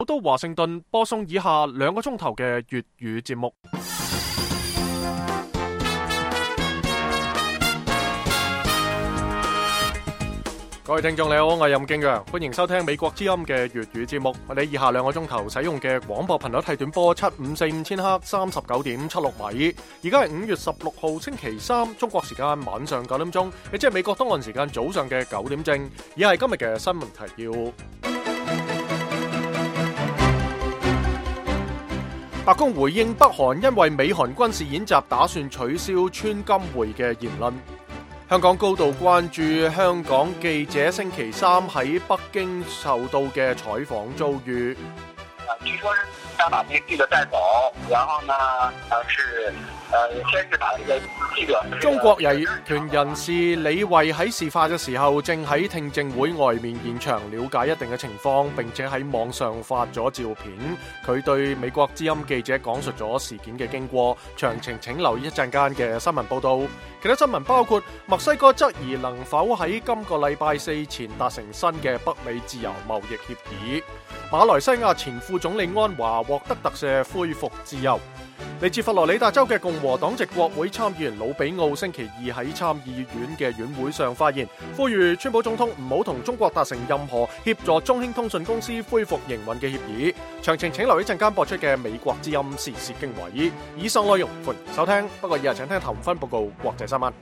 好到華盛頓播送以下2個鐘頭嘅粵語節目。各位聽眾你好，我係任敬陽，歡迎收聽美國之音嘅粵語節目。我哋以下2個鐘頭使用嘅廣播頻率係短波7545千赫39.76米。而家係5月16號星期三，中國時間晚上9點鐘，亦即係美國東岸時間早上嘅9點正。而係今日嘅新聞提要。白宮回應北韓因為美韓軍事演習打算取消川金會嘅言論。香港高度關注香港記者星期三喺北京受到嘅採訪遭遇。 據說是想把那個記者帶走，然後呢，先是把呢個記者。 中國人權人士李慧喺事發嘅時候，正喺聽證會外面現場了解一定嘅情況，並且喺網上發咗照片。佢對美國之音記者講述咗事件嘅經過，詳情請留意一陣間嘅新聞報道。其他新聞包括墨西哥質疑能否喺今個禮拜4前達成新嘅北美自由貿易協議。馬來西亞前副總理安華獲得特赦，恢復自由。嚟自佛羅里達州嘅共和黨籍國會參議員魯比奧星期二喺參議院嘅院會上發言，呼籲川普總統唔好同中國達成任何協助中興通訊公司恢復營運嘅協議。詳情請留意陣間播出嘅美國之音時事經緯。以上內容歡迎收聽，不過以下請聽頭5分報告國際新聞。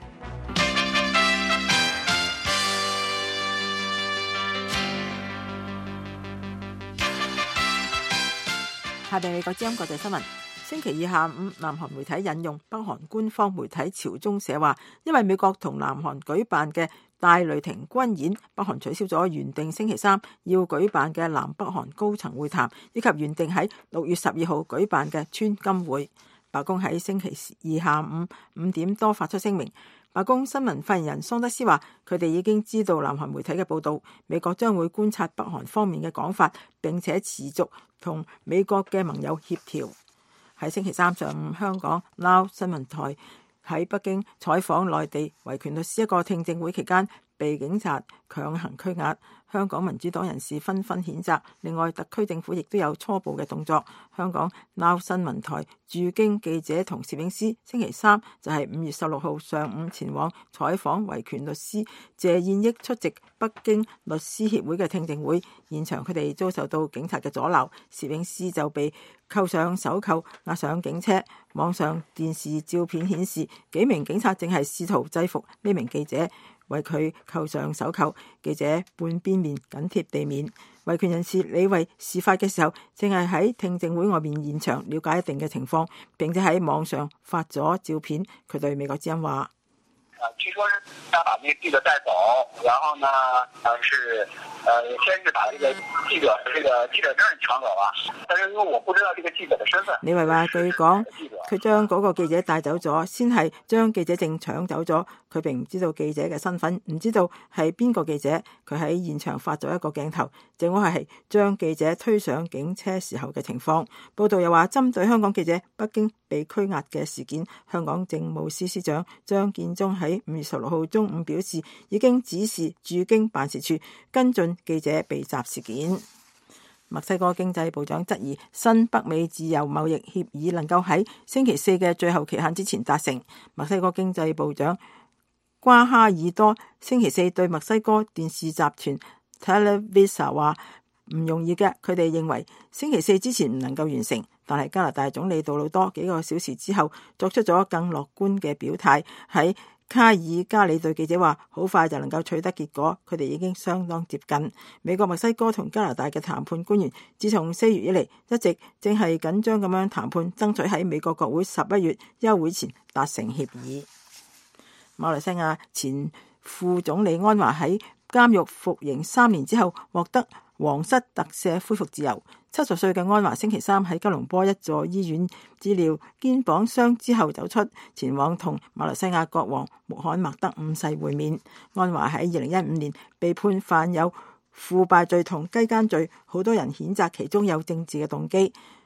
下邊美國之音國際新聞。星期二下午，南韓媒體引用北韓官方媒體朝中社話，因為美國同南韓舉辦嘅大雷霆軍演，北韓取消咗原定星期三要舉辦嘅南北韓高層會談，以及原定喺6月12號舉辦嘅川金會。白宮喺星期二下午5點多發出聲明。白宮新聞發言人桑德斯話，佢哋已經知道南韓媒體嘅報道，美國將會觀察北韓方面嘅講法，並且持續同美國嘅盟友協調。喺星期三上午，香港 Now 新聞台喺北京採訪內地維權律師一個聽證會期間，被警察強行拘押。香港民主黨人士紛紛譴責，另外特區政府亦都有初步嘅動作。香港 Now 新聞台駐京記者同攝影師星期三就係5月16號上午前往採訪維權律師謝燕益出席北京律師協會嘅聽證會，現場佢哋遭受到警察嘅阻撓，攝影師就被扣上手銬押上警車。網上電視照片顯示，幾名警察正係試圖制服呢名記者，為佢扣上手銬，記者半邊面緊貼地面。維權人士李慧事發嘅時候，正係喺聽證會外面現場了解一定嘅情況，並且喺網上發咗照片。佢對美國之音話： 據說是想把那個記者帶走，然後呢，先是把這個記者證搶走了，但是因為我不知道這個記者的身份。 李慧話：據講，佢將嗰個記者帶走咗，先係將記者證搶走咗，佢並唔知道記者嘅身份，唔知道係邊個記者。佢喺現場發咗一個鏡頭，正好係將記者推上警車時候嘅情況。報道又話，針對香港記者北京被拘押嘅事件，香港政務司司長張建宗喺5月16號中午表示，已經指示駐京辦事處跟進記者被襲事件。墨西哥經濟部長質疑新北美自由貿易協議能夠喺星期4嘅最後期限之前達成。墨西哥經濟部長瓜哈爾多星期4對墨西哥電視集團 Televisa 話唔容易嘅，佢哋認為星期4之前唔能夠完成。但係加拿大總理杜魯多幾個小時之後作出咗更樂觀嘅表態，喺卡爾加里對記者話，好快就能夠取得結果，佢哋已經相當接近。美國、墨西哥同加拿大嘅談判官員自從4月以嚟，一直正係緊張咁樣談判，爭取喺美國國會11月休會前達成協議。馬來西亞前副總理安華喺監獄服刑3年之後獲得皇室特赦，恢復自由。70歲嘅安華星期三喺吉隆坡一座醫院治療肩膀傷之後走出，前往同馬來西亞國王穆罕默德5世會面。安華喺2015年被判犯有腐敗罪同雞姦罪，好多人譴責其中有政治嘅動機。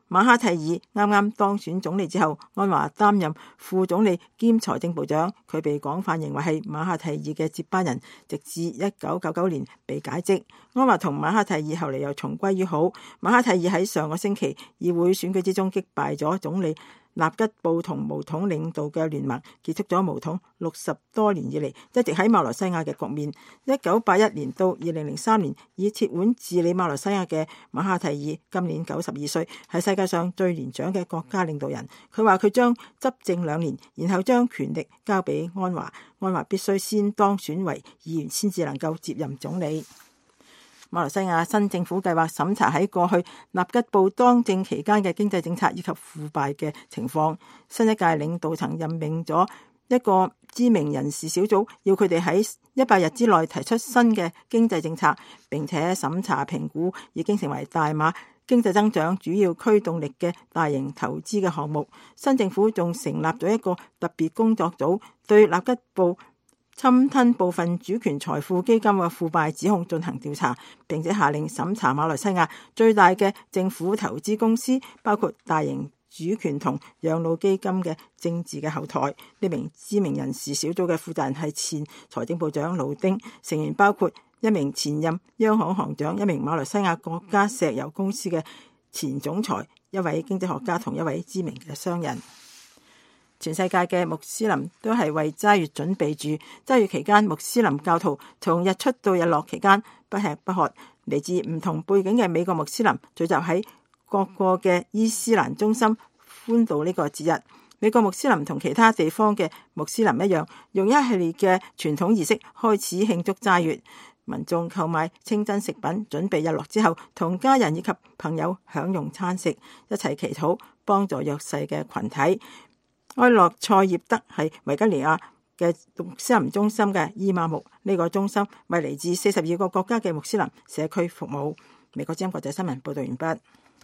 馬哈蒂爾啱啱當選總理之後，安華擔任副總理兼財政部長，佢被廣泛認為係馬哈蒂爾嘅接班人，直至1999年被解職。安華同馬哈蒂爾後嚟又重歸於好。馬哈蒂爾喺上個星期議會選舉之中擊敗咗總理納吉布同巫統領導嘅聯盟，結束咗巫統60多年以嚟一直喺馬來西亞嘅局面。1981年到2003年以鐵腕治理馬來西亞嘅馬哈蒂爾，今年92歲，係世界上最年長嘅國家領導人。佢話佢將執政2年，然後將權力交俾安華。安華必須先當選為議員，先至能夠接任總理。馬來西亞新政府計劃審查喺過去納吉布當政期間嘅經濟政策以及腐敗嘅情況。新一屆領導層任命咗一個知名人士小組，要佢哋喺100日之內提出新嘅經濟政策，並且審查評估已經成為大馬經濟增長主要驅動力嘅大型投資嘅項目。新政府仲成立咗一個特別工作組，對納吉布侵吞部分主權財富基金嘅腐敗指控進行調查，並且下令審查馬來西亞最大嘅政府投資公司，包括大型主權同養老基金嘅政治嘅後台。呢名知名人士小組嘅負責人係前財政部長魯丁，成員包括一名前任央行行長、一名馬來西亞國家石油公司嘅前總裁、一位經濟學家同一位知名嘅商人。全世界嘅穆斯林都係為齋月準備住。齋月期間，穆斯林教徒從日出到日落期間不吃不喝。嚟自唔同背景嘅美國穆斯林聚集喺各個嘅伊斯蘭中心歡度呢個節日。美國穆斯林同其他地方嘅穆斯林一樣，用一系列嘅傳統儀式開始慶祝齋月。民眾購買清真食品，準備日落之後同家人以及朋友享用餐食，一齊祈禱，幫助弱勢嘅群體。埃洛塞葉德係維吉尼亞嘅穆斯林中心嘅伊瑪目，呢個中心為嚟自42個國家嘅穆斯林社區服務。美國之音國際新聞報道完畢。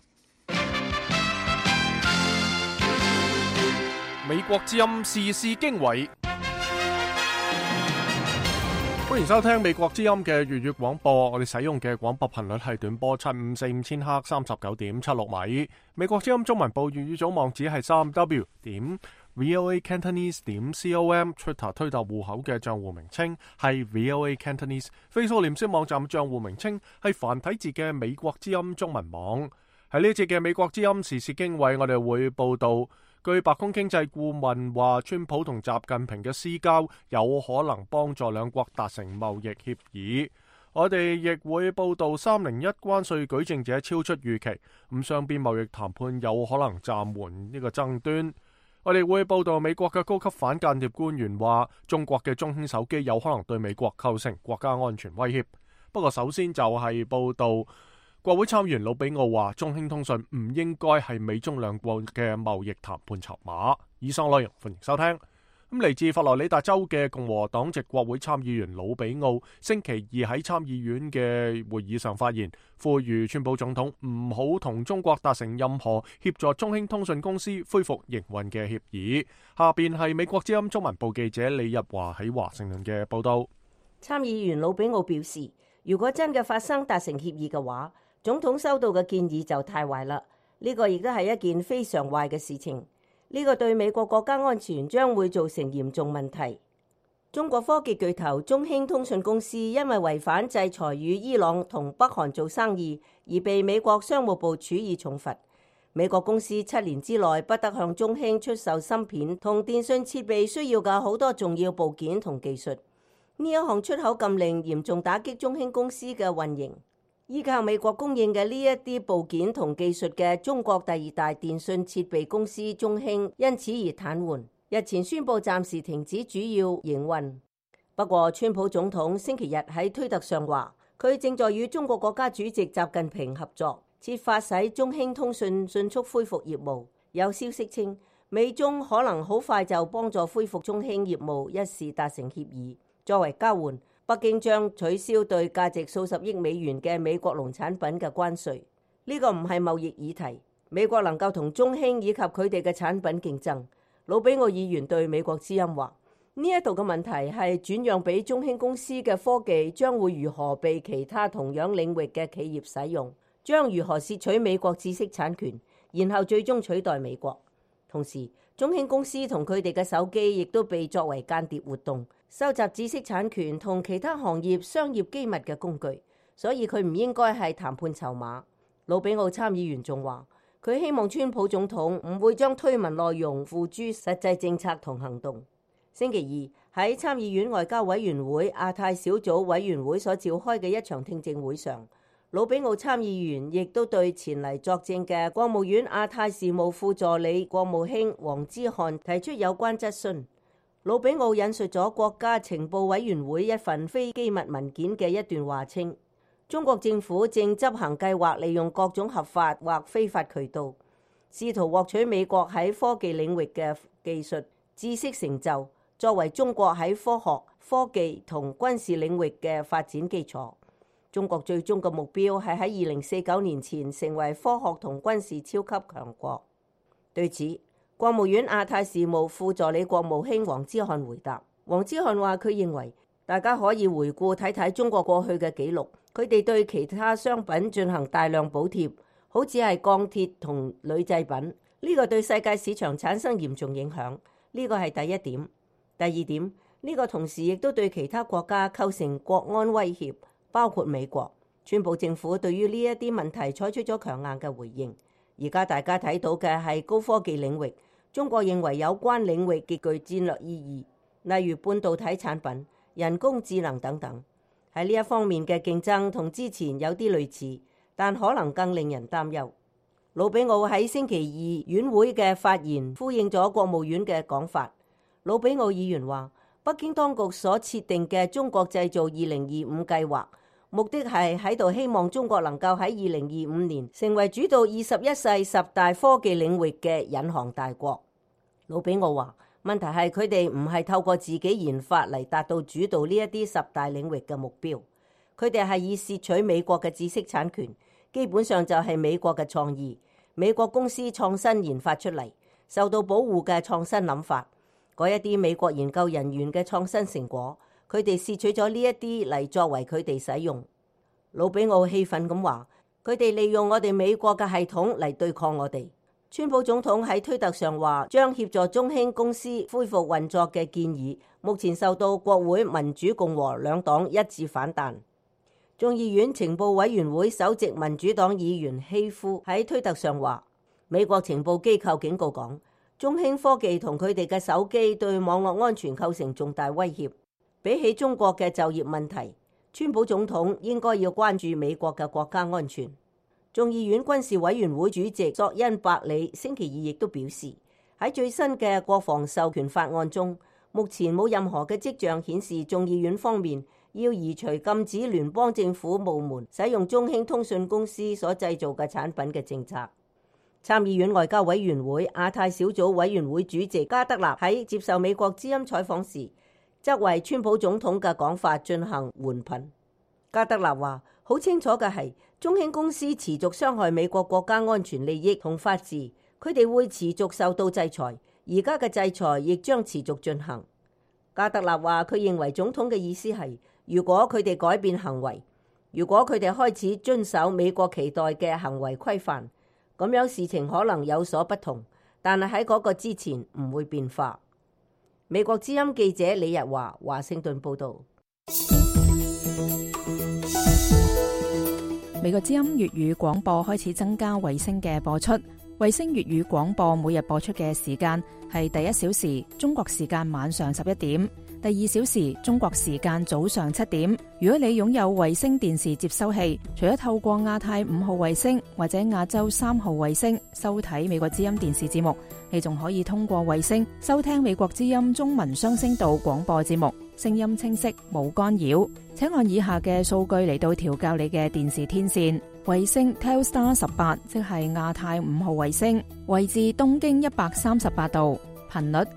美國之音時事經緯，歡迎收聽美國之音嘅粵語廣播。我哋使用嘅廣播頻率係短波7545000赫39.76米。美國之音中文部粵語組網址係3w.voacantonese.com，Twitter 推特戶口嘅賬戶名稱係 VOA Cantonese，Facebook 臉書網站賬戶名稱係繁體字嘅美國之音中文網。喺呢一節嘅美國之音時事經緯，我哋會報道，據白宮經濟顧問話，川普同習近平嘅私交有可能幫助兩國達成貿易協議。我哋亦會報道301關稅舉證者超出預期，雙邊貿易談判有可能暫緩呢個爭端。我哋會報道美國嘅高級反間諜官員話，中國嘅中興手機有可能對美國構成國家安全威脅。不過首先就係報道，國會參議員魯比奧話，中興通訊唔應該係美中兩國嘅貿易談判籌碼。以上內容歡迎收聽。嚟自佛羅里達州嘅共和黨籍國會參議員魯比奧星期二喺參議院嘅會議上發言，呼籲川普總統唔好同中國達成任何協助中興通訊公司恢復營運嘅協議。下邊係美國之音中文部記者李日華喺華盛頓嘅報道。 參議員魯比奧表示，如果真嘅發生達成協議嘅話，總統收到嘅建議就太壞啦。呢個亦都係一件非常壞嘅事情。呢個對美國國家安全將會造成嚴重問題。中國科技巨頭中興通訊公司因為違反制裁與伊朗同北韓做生意，而被美國商務部處以重罰。美國公司7年之內不得向中興出售芯片同電信設備需要嘅好多重要部件同技術。呢一項出口禁令嚴重打擊中興公司嘅運營。依靠美國供應嘅呢一啲部件同技術嘅中國第2大電信設備公司中興因此而癱瘓，日前宣布暫時停止主要營運。不過川普總統星期日喺推特上話，佢正在與中國國家主席習近平合作，設法使中興通訊迅速恢復業務。有消息稱，美中可能好快就幫助恢復中興業務一事達成協議，作為交換，北京將取消對價值數十億美元嘅美國農產品嘅關稅。呢個唔係貿易議題，美國能夠同中興以及佢哋嘅產品競爭。魯比奧議員對美國之音話，呢一度嘅問題係轉讓俾中興公司嘅科技將會如何被其他同樣領域嘅企業使用，將如何竊取美國知識產權， 然後最終取代美國。同時，中興公司同佢哋嘅手機亦都被作為間諜活動、收集知識產權同其他行業商業機密嘅工具，所以佢唔應該係談判籌碼。魯比奧參議員仲話，佢希望川普總統唔會將推文內容付諸實際政策同行動。星期二喺參議院外交委員會亞太小組委員會所召開嘅一場聽證會上，魯比奧參議員亦都對前嚟作證嘅國務院亞太事務副助理國務卿黃之漢提出有關質詢。魯比奧引述咗國家情報委員會一份非機密文件嘅一段話，稱中國政府正執行計劃，利用各種合法或非法渠道，試圖獲取美國喺科技領域嘅技術知識成就，作為中國喺科學、科技同軍事領域嘅發展基礎。中國最終嘅目標係喺2049年前成為科學同軍事超級強國。對此，國務院亞太事務副助理國務卿黃之漢回答。黃之漢話：佢認為大家可以回顧睇睇中國過去嘅記錄，佢哋對其他商品進行大量補貼，好似係鋼鐵同鋁製品，呢個對世界市場產生嚴重影響。呢個係第一點。第二點，呢個同時亦都對其他國家構成國安威脅，包括美國。川普政府對於呢一啲問題採取咗強硬嘅回應。而家大家睇到嘅係高科技領域，中國認為有關領域極具戰略意義，例如半導體產品、人工智能等等。喺呢一方面嘅競爭同之前有啲類似，但可能更令人擔憂。魯比奧喺星期二院會嘅發言呼應咗國務院嘅講法。魯比奧議員話，北京當局所設定嘅中國製造2025計劃，目的係喺度希望中國能夠喺2025年成為主導21世10大科技領域嘅引航大國。魯比奧話，問題係佢哋唔係透過自己研發嚟達到主導呢一啲10大領域嘅目標，佢哋係以竊取美國嘅知識產權，基本上就係美國嘅創意，美國公司創新研發出嚟，受到保護嘅創新諗法。嗰一啲美國研究人員嘅創新成果，佢哋竊取咗呢一啲嚟作為佢哋使用。魯比奧氣憤咁話，佢哋利用我哋美國嘅系統嚟對抗我哋。川普總統喺推特上話，將協助中興公司恢復運作嘅建議，目前受到國會民主共和兩黨一致反彈。眾議院情報委員會首席民主黨議員希夫喺推特上話，美國情報機構警告講，中興科技同佢哋嘅手機對網絡安全構成重大威脅。比起中國嘅就業問題，川普總統應該要關注美國嘅國家安全。眾議院軍事委員會主席索恩伯里星期二亦都表示，喺最新嘅國防授權法案中，目前冇任何嘅跡象顯示眾議院方面要移除禁止聯邦政府部門使用中興通訊公司所製造嘅產品嘅政策。參議院外交委員會亞太小組委員會主席加德納喺接受美國之音採訪時，則為川普總統嘅講法進行援噴。加德納話，好清楚嘅係，中興公司持續傷害美國國家安全利益同法治，佢哋會持續受到制裁，而家嘅制裁亦將持續進行。加德納話，佢認為總統嘅意思係，如果佢哋改變行為，如果佢哋開始遵守美國期待嘅行為規範，咁樣事情可能有所不同，但係喺嗰個之前唔會變化。美國之音記者李日華華盛頓報道。 美國之音粵語廣播開始增加衛星嘅播出，衛星粵語廣播每日播出嘅時間係第1小時中國時間晚上11點，第2小時中國時間早上7點。如果你擁有衛星電視接收器，除咗透過亞太5號衛星或者亞洲3號衛星收睇美國之音電視節目，你仲可以通過衛星收聽美國之音中文雙聲道廣播節目，聲音清晰冇干擾。請按以下嘅數據嚟到調校你嘅電視天線。衛星 Telstar 18，即係亞太5號衛星，位置東經138度，頻率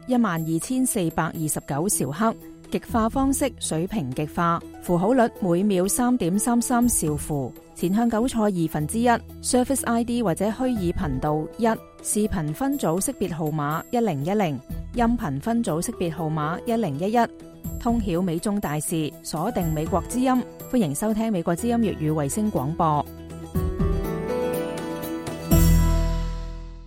12429兆赫，極化方式水平極化，符號率每秒3.33兆符，前向9錯1/2 ，Surface ID 或者虛擬頻道1，視頻分組識別號碼1010，音頻分組識別號碼1011。通曉美中大事，鎖定美國之音，歡迎收聽美國之音粵語衛星廣播。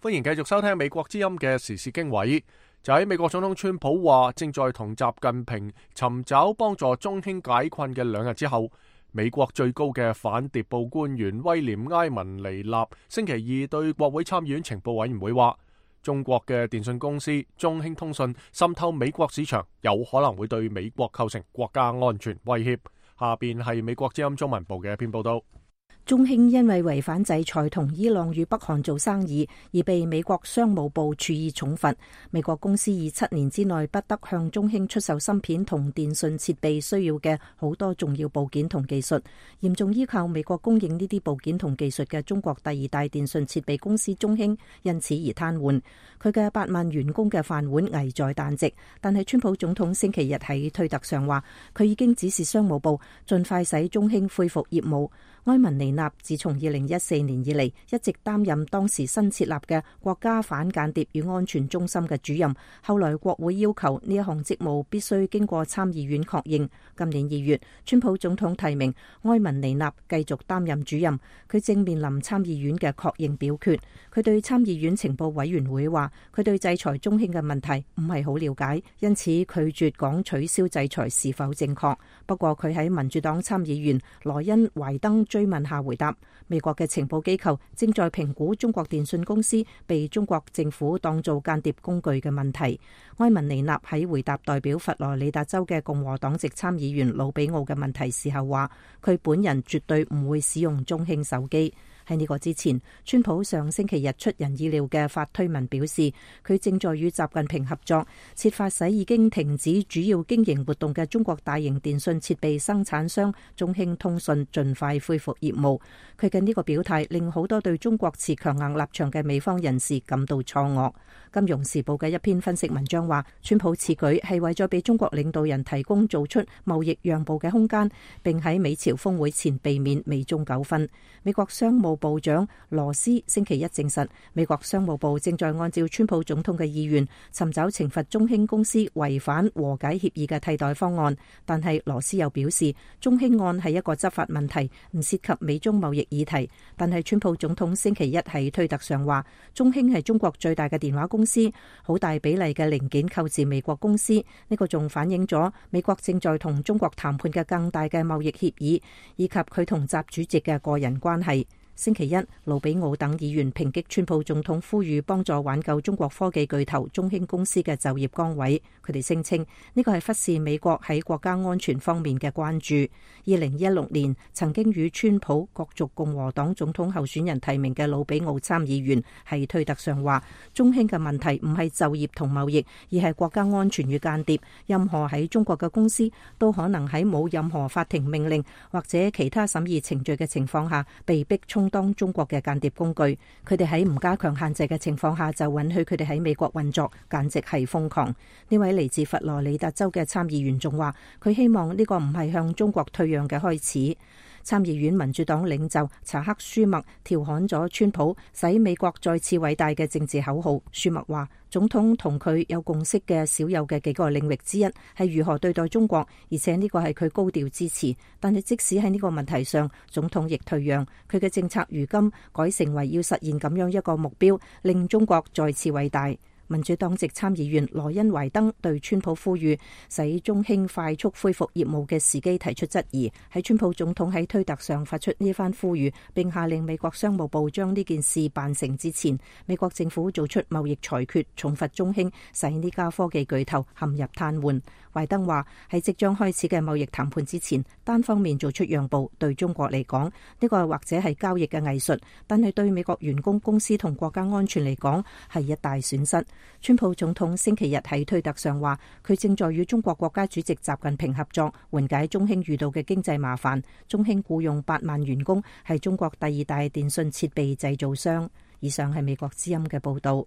歡迎繼續收聽美國之音嘅時事經緯。就喺美國總統川普話正在同習近平尋找幫助中興解困嘅2日之後，美國最高嘅反諜報官員威廉埃文尼納星期二對國會參議院情報委員會話，中國嘅電信公司中興通訊滲透美國市場，有可能會對美國構成國家安全威脅。下邊係美國之音中文部嘅一篇報道。 中興因為違反制裁同伊朗與北韓做生意，而被美國商務部處以重罰。美國公司以7年之內不得向中興出售芯片同電信設備需要嘅好多重要部件同技術，嚴重依靠美國供應呢啲部件同技術嘅中國第2大電信設備公司中興，因此而癱瘓。佢嘅8萬員工嘅飯碗危在旦夕。但係川普總統星期日喺推特上話，佢已經指示商務部盡快使中興恢復業務。埃文尼納自從2014年以嚟一直擔任當時新設立嘅國家反間諜與安全中心嘅主任，後來國會要求呢一項職務必須經過參議院確認。今年2月，川普總統提名埃文尼納繼續擔任主任，佢正面臨參議院嘅確認表決。佢對參議院情報委員會話，佢對制裁中興嘅問題唔係好了解，因此拒絕講取消制裁是否正確。不過佢喺民主黨參議員萊恩懷登追問下回答，美國嘅情報機構正在評估中國電信公司被中國政府當做間諜工具嘅問題。埃文尼納喺回答代表佛羅里達州嘅共和黨籍參議員魯比奧嘅問題時候話，佢本人絕對唔會使用中興手機。喺呢個之前，川普上星期日出人意料嘅發推文表示，佢正在與習近平合作，設法使已經停止主要經營活動嘅中國大型電信設備生產商中興通訊盡快恢復業務。佢嘅呢個表態令好多對中國持強硬立場嘅美方人士感到錯愕。金融時報嘅一篇分析文章話，川普此舉係為咗俾中國領導人提供做出貿易讓步嘅空間，並喺美朝峰會前避免美中糾紛。美國商務部長羅斯星期一證實，美國商務部正在按照川普總統嘅意願，尋找懲罰中興公司違反和解協議嘅替代方案。但係羅斯又表示，中興案係一個執法問題，唔涉及美中貿易議題。但係川普總統星期一喺推特上話，中興係中國最大嘅電話公司，好大比例嘅零件購自美國公司。呢個仲反映咗美國正在同中國談判嘅更大嘅貿易協議，以及佢同習主席嘅個人關係。星期一，盧比奧等議員抨擊川普總統呼籲幫助挽救中國科技巨頭中興公司嘅就業崗位。佢哋聲稱呢個係忽視美國喺國家安全方面嘅關注。2016年曾經與川普角逐共和黨總統候選人提名嘅盧比奧參議員喺推特上話，中興嘅問題唔係就業同貿易，而係國家安全與間諜。任何喺中國嘅公司都可能喺冇任何法庭命令或者其他審議程序嘅情況下被逼充當中國嘅間諜工具。佢哋喺唔加強限制嘅情況下就允許佢哋喺美國運作，簡直係瘋狂。呢位嚟自佛羅里達州嘅參議員仲話，佢希望呢個唔係向中國退讓嘅開始。參議院民主黨領袖查克舒默調侃咗川普使美國再次偉大嘅政治口號。舒默話，總統同佢有共識嘅少有嘅幾個領域之一係如何對待中國，而且呢個係佢高調支持。但係即使喺呢個問題上，總統亦退讓，佢嘅政策如今改成為要實現咁樣一個目標，令中國再次偉大。民主黨籍參議員萊恩懷登對川普呼籲使中興快速恢復業務嘅時機提出質疑。喺川普總統喺推特上發出呢番呼籲，並下令美國商務部將呢件事辦成之前，美國政府做出貿易裁決，重罰中興，使呢家科技巨頭陷入癱瘓。懷登話，喺即將開始嘅貿易談判之前，單方面做出讓步，對中國嚟講，呢個或者係交易嘅藝術，但係對美國員工、公司同國家安全嚟講係一大損失。川普總統星期日喺推特上話，佢正在與中國國家主席習近平合作，緩解中興遇到嘅經濟麻煩。中興僱用8萬員工，係中國第2大電信設備製造商。以上係美國之音嘅報道。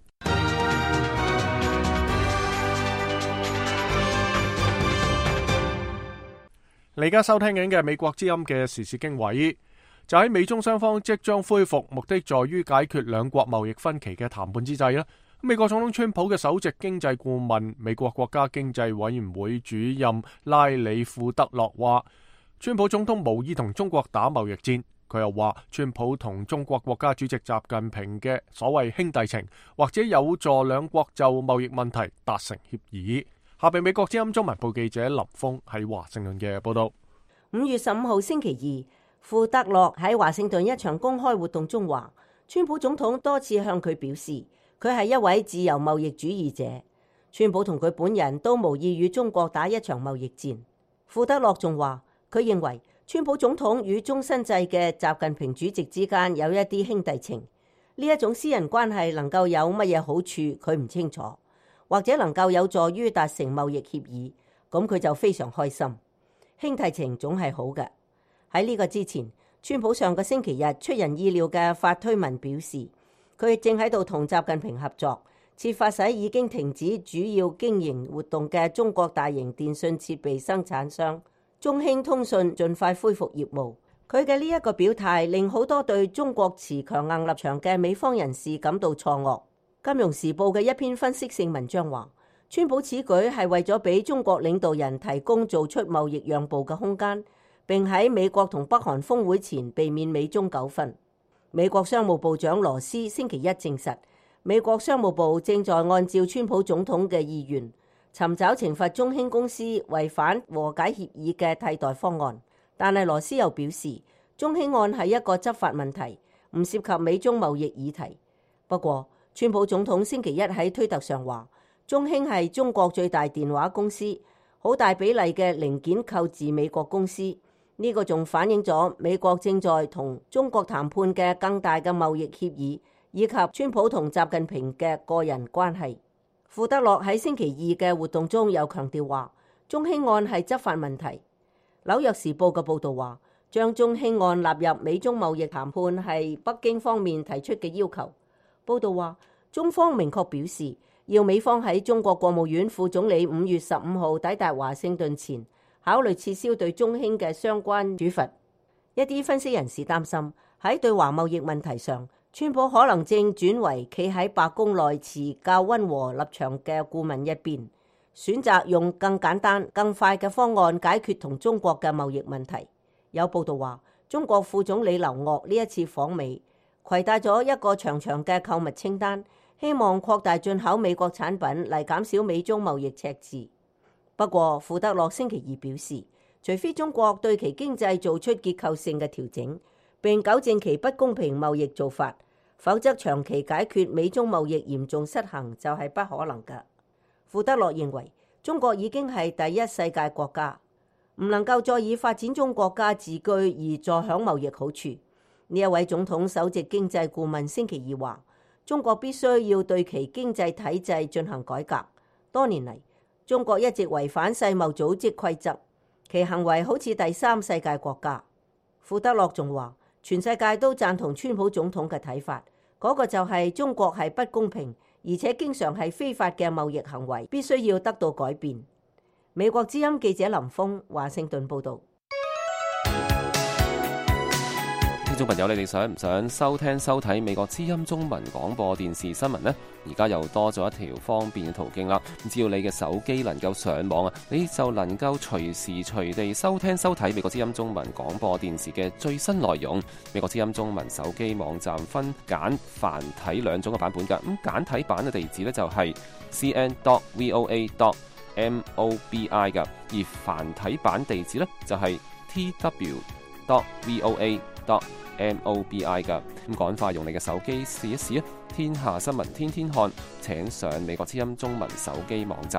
你而家收聽緊嘅美國之音嘅時事經緯，就喺美中雙方即將恢復，目的在於解決兩國貿易分歧嘅談判之際啦。美國總統川普嘅首席經濟顧問、美國國家經濟委員會主任拉里庫德洛話，川普總統無意同中國打貿易戰， 佢又話，川普同中國國家主席習近平嘅所謂兄弟情，或者有助兩國就貿易問題達成協議。下邊美國之音中文部記者林峰喺華盛頓嘅報道。 5月15號星期二，傅德樂喺華盛頓一場公開活動中話，川普總統多次向佢表示，佢係一位自由貿易主義者。川普同佢本人都無意與中國打一場貿易戰。傅德樂仲話，佢認為川普總統與終身制嘅習近平主席之間有一啲兄弟情，呢一種私人關係能夠有乜嘢好處，佢唔清楚，或者能夠有助於達成貿易協議，咁佢就非常開心。兄弟情總係好嘅。喺呢個之前，川普上個星期日出人意料嘅發推文表示，佢正喺度同習近平合作，設法使已經停止主要經營活動嘅中國大型電信設備生產商中興通訊盡快恢復業務。佢嘅呢一個表態令好多對中國持強硬立場嘅美方人士感到錯愕。金融時報嘅一篇分析性文章話，川普此舉係為咗俾中國領導人提供做出貿易讓步嘅空間，並喺美國同北韓峰會前避免美中糾紛。美國商務部長羅斯星期一證實，美國商務部正在按照川普總統嘅意願，尋找懲罰中興公司違反和解協議嘅替代方案。但係羅斯又表示，中興案係一個執法問題，唔涉及美中貿易議題。不過，川普總統星期一喺推特上話，中興係中國最大電話公司，好大比例嘅零件購自美國公司。呢個仲反映咗美國正在同中國談判嘅更大嘅貿易協議，以及川普同習近平嘅個人關係。傅德樂喺星期二嘅活動中又強調話，中興案係執法問題。紐約時報嘅報導話，將中興案納入美中貿易談判係北京方面提出嘅要求。報導話，中方明確表示，要美方喺中國國務院副總理5月15號抵達華盛頓前，考慮撤銷對中興嘅相關處罰。一啲分析人士擔心，喺對華貿易問題上，川普可能正轉為企喺白宮內持較溫和立場嘅顧問一邊，選擇用更簡單、更快嘅方案解決同中國嘅貿易問題。有報道話，中國副總理劉鶴呢一次訪美，攜帶咗一個長長嘅購物清單，希望擴大進口美國產品嚟減少美中貿易赤字。不過，傅德樂星期二表示，除非中國對其經濟做出結構性嘅調整，並糾正其不公平貿易做法，否則長期解決美中貿易嚴重失衡就係不可能㗎。傅德樂認為，中國已經係第一世界國家，唔能夠再以發展中國家自居而坐享貿易好處。呢一位總統首席經濟顧問星期二話，中國必須要對其經濟體制進行改革。多年嚟，中國一直違反世貿組織規則，其行為好似第三世界國家。傅德樂仲話，全世界都贊同川普總統嘅睇法，嗰個就係中國係不公平，而且經常係非法嘅貿易行為，必須要得到改變。美國之音記者林峰，華盛頓報導。 聽眾朋友，你哋想唔想收聽收睇美國之音中文廣播電視新聞呢？而家又多咗一條方便嘅途徑啦！只要你嘅手機能夠上網啊，你就能夠隨時隨地收聽收睇美國之音中文廣播電視嘅最新內容。美國之音中文手機網站分簡繁體兩種嘅版本㗎。咁簡體版嘅地址呢，就係 cn.voa.mobi 㗎，而繁體版地址呢，就係 tw.voa.mobi 㗎。咁趕快用你嘅手機試一試啊！天下新聞天天看，請上美國之音中文手機網站。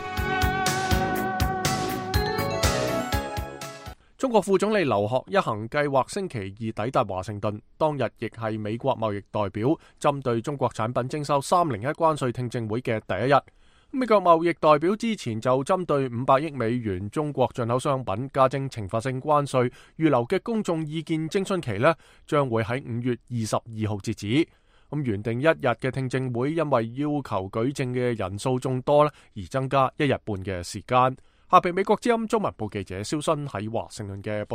中國副總理劉鶴一行計劃星期二抵達華盛頓，當日亦係美國貿易代表針對中國產品徵收301關稅聽證會嘅第一日。美國貿易代表之前就針對500億美元中國進口商品加徵懲罰性關稅預留嘅公眾意見徵詢期呢，將會喺5月22號截止。原定1日嘅聽證會，因為要求舉證嘅人數眾多咧，而增加1日半嘅時間。下邊美國之音中文部記者蕭新喺華盛頓嘅報道。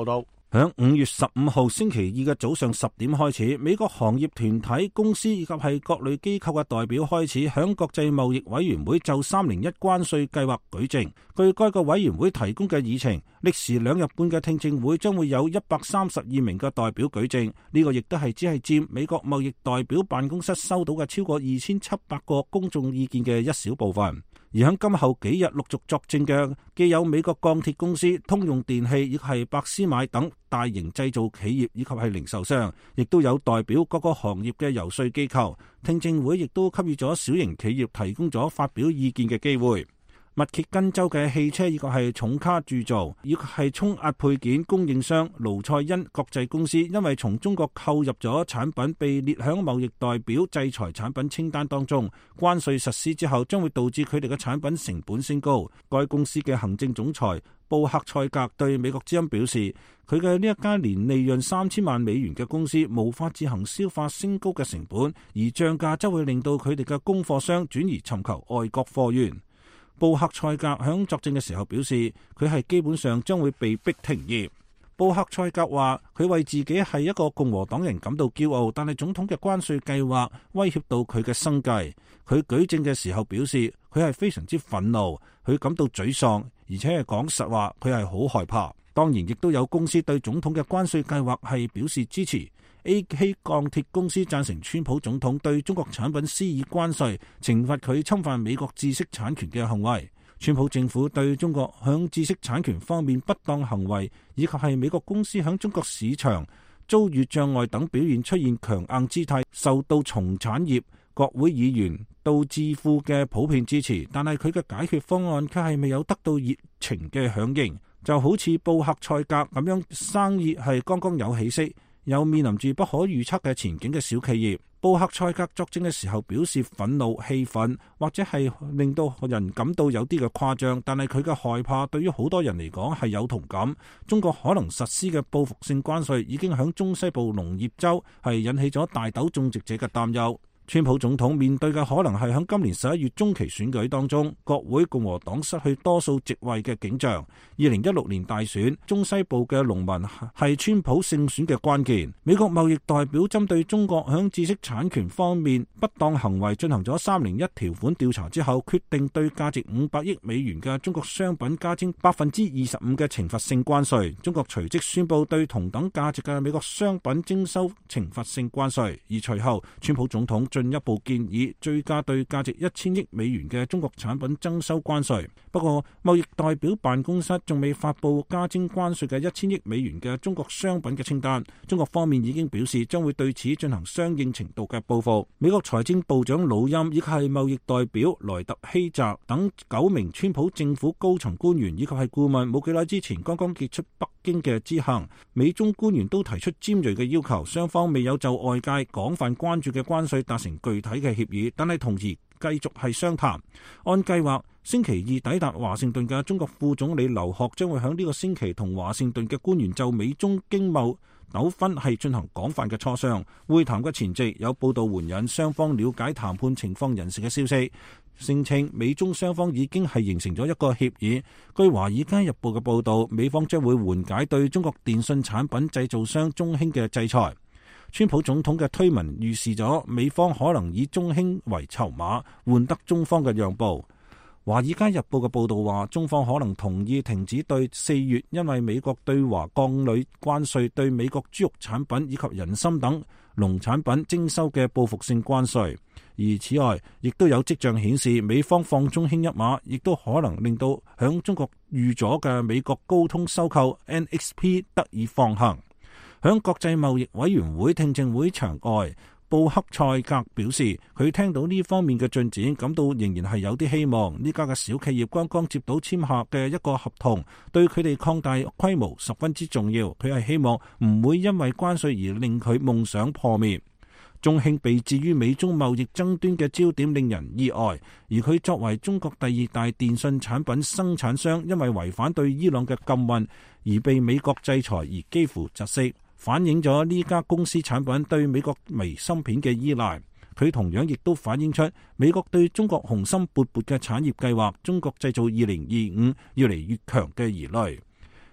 響5月15號星期二嘅早上10點開始，美國行業團體、公司以及係各類機構嘅代表開始響國際貿易委員會就301關稅計劃舉證。據該個委員會提供嘅議程，歷時2日半嘅聽證會將會有132名嘅代表舉證。呢個亦都係只係佔美國貿易代表辦公室收到嘅超過2700個公眾意見嘅一小部分。而喺今後幾日陸續作證嘅，既有美國鋼鐵公司、通用電器，亦係百思買等大型製造企業，以及係零售商，亦都有代表各個行業嘅游說機構。聽證會亦都給予咗小型企業提供咗發表意見嘅機會。密歇根州嘅汽車以及係重卡鑄造以及係衝壓配件供應商盧賽恩國際公司，因為從中國購入咗產品被列響貿易代表制裁產品清單當中，關稅實施之後將會導致佢哋嘅產品成本升高。該公司嘅行政總裁布克塞格對美國之音表示，佢嘅呢一間年利潤3000萬美元嘅公司無法自行消化升高嘅成本，而漲價將會令到佢哋嘅供貨商轉而尋求外國貨源。布克塞格響作證嘅時候表示，佢係基本上將會被逼停業。布克塞格話，佢為自己係一個共和黨人感到驕傲，但係總統嘅關稅計劃威脅到佢嘅生計。佢舉證嘅時候表示，佢係非常之憤怒，佢感到沮喪，而且係講實話，佢係好害怕。當然，亦都有公司對總統嘅關稅計劃係表示支持。AK 鋼鐵公司贊成川普總統對中國產品施以關稅，懲罰佢侵犯美國知識產權嘅行為。川普政府對中國響知識產權方面不當行為，以及係美國公司響中國市場遭遇障礙等表現出現強硬姿態，受到從產業、國會議員到智庫嘅普遍支持，但係佢嘅解決方案卻係未有得到熱情嘅響應。就好似布克塞格咁樣，生意係剛剛有起色，又面臨住不可預測嘅前景嘅小企業。布克塞格作證嘅時候表示憤怒、氣憤，或者係令到人感到有啲嘅誇張，但係佢嘅害怕對於好多人嚟講係有同感。中國可能實施嘅報復性關稅已經響中西部農業州係引起咗大豆種植者嘅擔憂。川普總統面對嘅可能係喺今年11月中期選舉當中，國會共和黨失去多數席位嘅景象。2016年大選，中西部嘅農民係川普勝選嘅關鍵。美國貿易代表針對中國響知識產權方面不當行為進行咗301條款調查之後，決定對價值500億美元嘅中國商品加徵25%嘅懲罰性關稅。中國隨即宣布對同等價值嘅美國商品徵收懲罰性關稅，而隨後川普總統進一步建議追加對價值1000億美元嘅中國產品徵收關稅。不過貿易代表辦公室仲未發布加徵關稅嘅1000億美元嘅中國商品嘅清單。中國方面已經表示將會對此進行相應程度嘅報復。美國財政部長魯欽以及係貿易代表萊特希澤等9名川普政府高層官員以及係顧問，冇幾耐之前剛剛結束北京嘅之行。美中官員都提出尖銳嘅要求，雙方未有就外界廣泛關注嘅關稅達成具體嘅協議，但係同時繼續係商談。按計劃，星期二抵達華盛頓嘅中國副總理劉鶴將會喺呢個星期同華盛頓嘅官員就美中經貿糾紛係進行廣泛嘅磋商。會談嘅前夕，有報道援引雙方了解談判情況人士嘅消息，聲稱美中雙方已經係形成咗一個協議。據《華爾街日報》嘅報道，美方將會緩解對中國電信產品製造商中興嘅制裁。川普總統嘅推文預示咗美方可能以中興為籌碼，換得中方嘅讓步。華爾街日報嘅報道話，中方可能同意停止對4月因為美國對華鋼鋁關稅對美國豬肉產品以及人參等農產品徵收嘅報復性關稅。而此外，亦都有跡象顯示美方放中興一馬，亦都可能令到響中國預咗嘅美國高通收購 NXP 得以放行。響國際貿易委員會聽證會場外，布克塞格表示，佢聽到呢方面嘅進展，感到仍然係有啲希望。呢家嘅小企業剛剛接到簽下嘅一個合同，對佢哋擴大規模十分之重要。佢係希望唔會因為關稅而令佢夢想破滅。中興被置於美中貿易爭端嘅焦點令人意外，而佢作為中國第2大電信產品生產商，因為違反對伊朗嘅禁運而被美國制裁而幾乎窒息，反映咗呢家公司產品對美國微芯片嘅依賴。佢同樣亦都反映出美國對中國雄心勃勃嘅產業計劃中國製造2025越嚟越強嘅疑慮。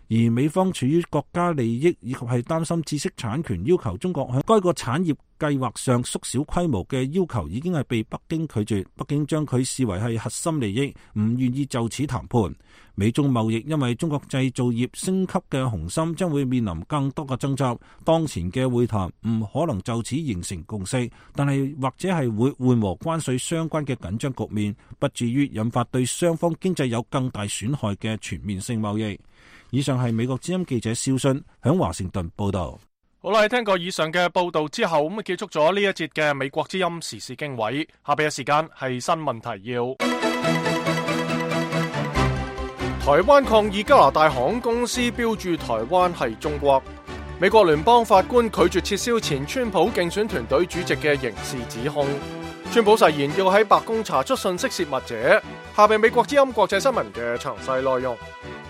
而美方出於國家利益以及係擔心知識產權，要求中國喺該個產業計劃上縮小規模嘅要求已經係被北京拒絕。北京將佢視為係核心利益，唔願意就此談判。美中貿易因為中國製造業升級嘅雄心，將會面臨更多嘅爭執。當前嘅會談唔可能就此形成共識，但係或者係會緩和關稅相關嘅緊張局面，不至於引發對雙方經濟有更大損害嘅全面性貿易。以上係美國之音記者蕭信響華盛頓報道。 好啦，聽過以上嘅報道之後，咁結束咗呢一節嘅美國之音時事經緯。下邊嘅時間係新聞提要。台灣抗議加拿大航空公司標注台灣係中國。美國聯邦法官拒絕撤銷前川普競選團隊主席嘅刑事指控。川普誓言要喺白宮查出信息洩密者。下邊美國之音國際新聞嘅詳細內容。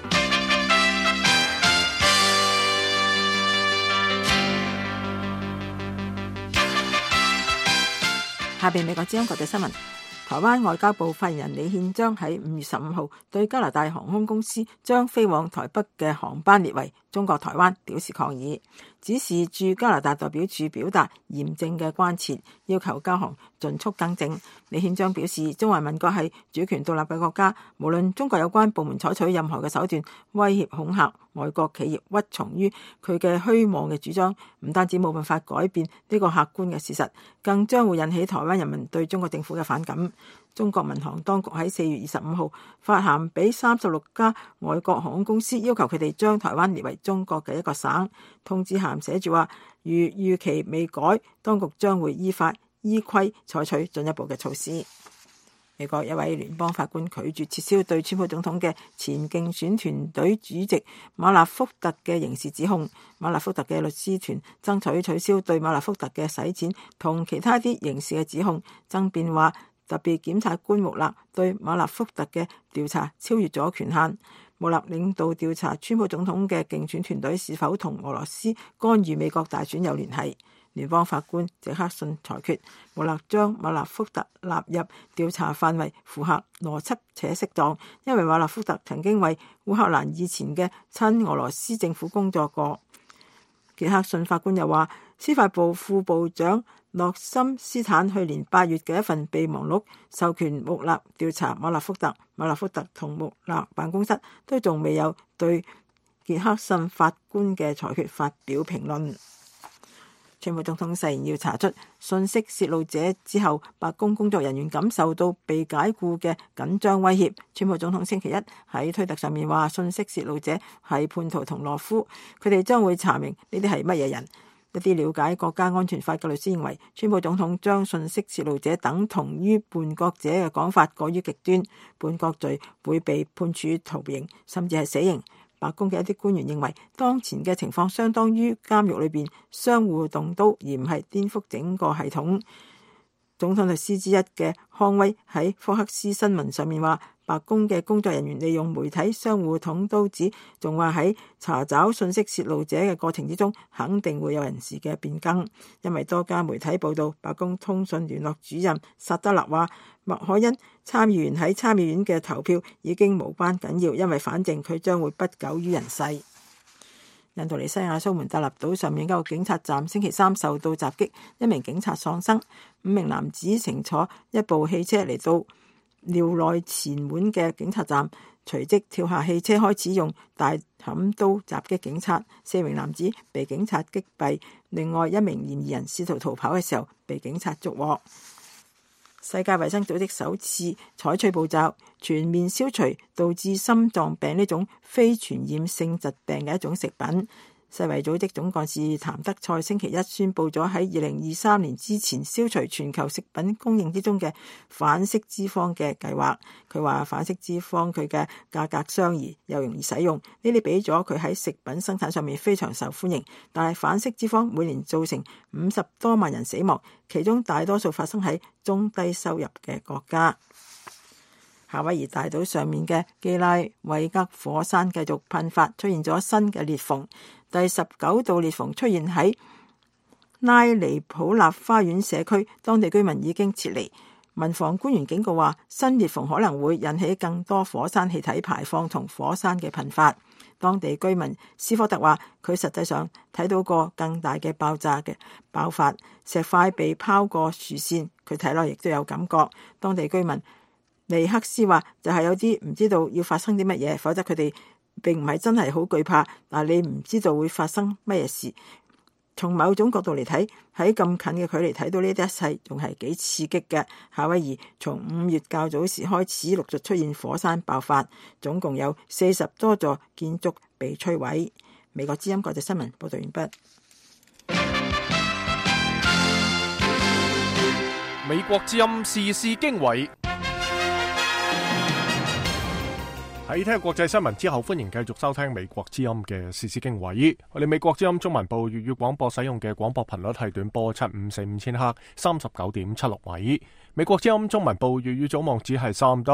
下邊美國之音國際新聞。台灣外交部發言人李憲章喺5月15號對加拿大航空公司將飛往台北嘅航班列為中國台灣表示抗議，指示駐加拿大代表處表達嚴正嘅關切，要求交航盡速更正。李憲章表示，中華民國係主權獨立嘅國家，無論中國有關部門採取任何嘅手段威脅恐嚇外國企業屈從於佢嘅虛妄嘅主張，唔單止冇辦法改變呢個客觀嘅事實，更將會引起台灣人民對中國政府嘅反感。中國民航當局喺4月25號發函俾36家外國航空公司，要求佢哋將台灣列為中國嘅一個省。通知函寫住話，如預期未改，當局將會依法依規採取進一步嘅措施。美國一位聯邦法官拒絕撤銷對川普總統嘅前競選團隊主席馬納福特嘅刑事指控。馬納福特嘅律師團爭取取消對馬納福特嘅洗錢同其他啲刑事嘅指控，爭辯話特別檢察官穆勒對馬納福特嘅調查超越咗權限。穆勒領導調查川普總統嘅競選團隊是否同俄羅斯干預美國大選有聯繫。聯邦法官傑克遜裁決，穆勒將馬納福特納入調查範圍符合邏輯且適當，因為馬納福特曾經為烏克蘭以前嘅親俄羅斯政府工作過。傑克遜法官又話，司法部副部長諾森斯坦去年8月嘅一份備忘錄授權穆勒調查馬納福特，馬納福特同穆勒辦公室都仲未有對傑克遜法官嘅裁決發表評論。川普總統誓言要查出信息泄露者之後，白宮工作人員感受到被解僱嘅緊張威脅。川普總統星期一喺推特上面話，信息泄露者係叛徒同懦夫，佢哋將會查明呢啲係乜嘢人。一啲了解國家安全法嘅律師認為，川普總統將信息泄露者等同於叛國者嘅講法過於極端，叛國罪會被判處徒刑，甚至係死刑。白宮嘅一啲官員認為，當前嘅情況相當於監獄裏邊相互動刀，而唔係顛覆整個系統。總統律師之一嘅康威喺福克斯新聞上面話，白宮嘅工作人員利用媒體相互捅刀子，仲話喺查找信息泄露者嘅過程之中，肯定會有人事嘅變更。因為多家媒體報道，白宮通訊聯絡主任薩德勒話，麥凱恩參議員喺參議院嘅投票已經無關緊要，因為反正佢將會不久於人世。印度尼西亞蘇門答臘島上面一個警察站星期三受到襲擊，一名警察喪生，5名男子乘坐一部汽車嚟到廖內前門嘅警察站，隨即跳下汽車開始用大砍刀襲擊警察，4名男子被警察擊斃，另外一名嫌疑人試圖逃跑嘅時候被警察捉獲。世界衛生組織首次採取步驟，全面消除導致心臟病呢種非傳染性疾病嘅一種食品。世衛組織總幹事譚德塞星期一宣布咗喺2023年之前消除全球食品供應之中嘅反式脂肪嘅計劃。佢話反式脂肪佢嘅價格相宜又容易使用，呢啲俾咗佢喺食品生產上面非常受歡迎。但係反式脂肪每年造成50多萬人死亡，其中大多數發生喺中低收入嘅國家。夏威夷大島上面嘅基拉韋格火山繼續噴發，出現咗新嘅裂縫。第19道裂縫出現喺拉尼普納花園社區，當地居民已經撤離。民防官員警告話，新裂縫可能會引起更多火山氣體排放同火山嘅噴發。 當地居民斯科特話，佢實際上睇到過更大嘅爆炸嘅爆發，石塊被拋過樹線，佢睇落亦都有感覺。當地居民尼克斯話，就係有啲唔知道要發生啲乜嘢，否則佢哋並唔係真係好懼怕，但係你唔知道會發生乜嘢事。從某種角度嚟睇，喺咁近嘅距離睇到呢啲一切，仲係幾刺激嘅。夏威夷從5月較早時開始陸續出現火山爆發，總共有40多座建築被摧毀。美國之音國際新聞報道完畢。 美國之音時事經緯。喺聽國際新聞之後，歡迎繼續收聽美國之音嘅時事經緯。我哋美國之音中文部粵語廣播使用嘅廣播頻率係短波7545千赫39.76米。美國之音中文部粵語總網址係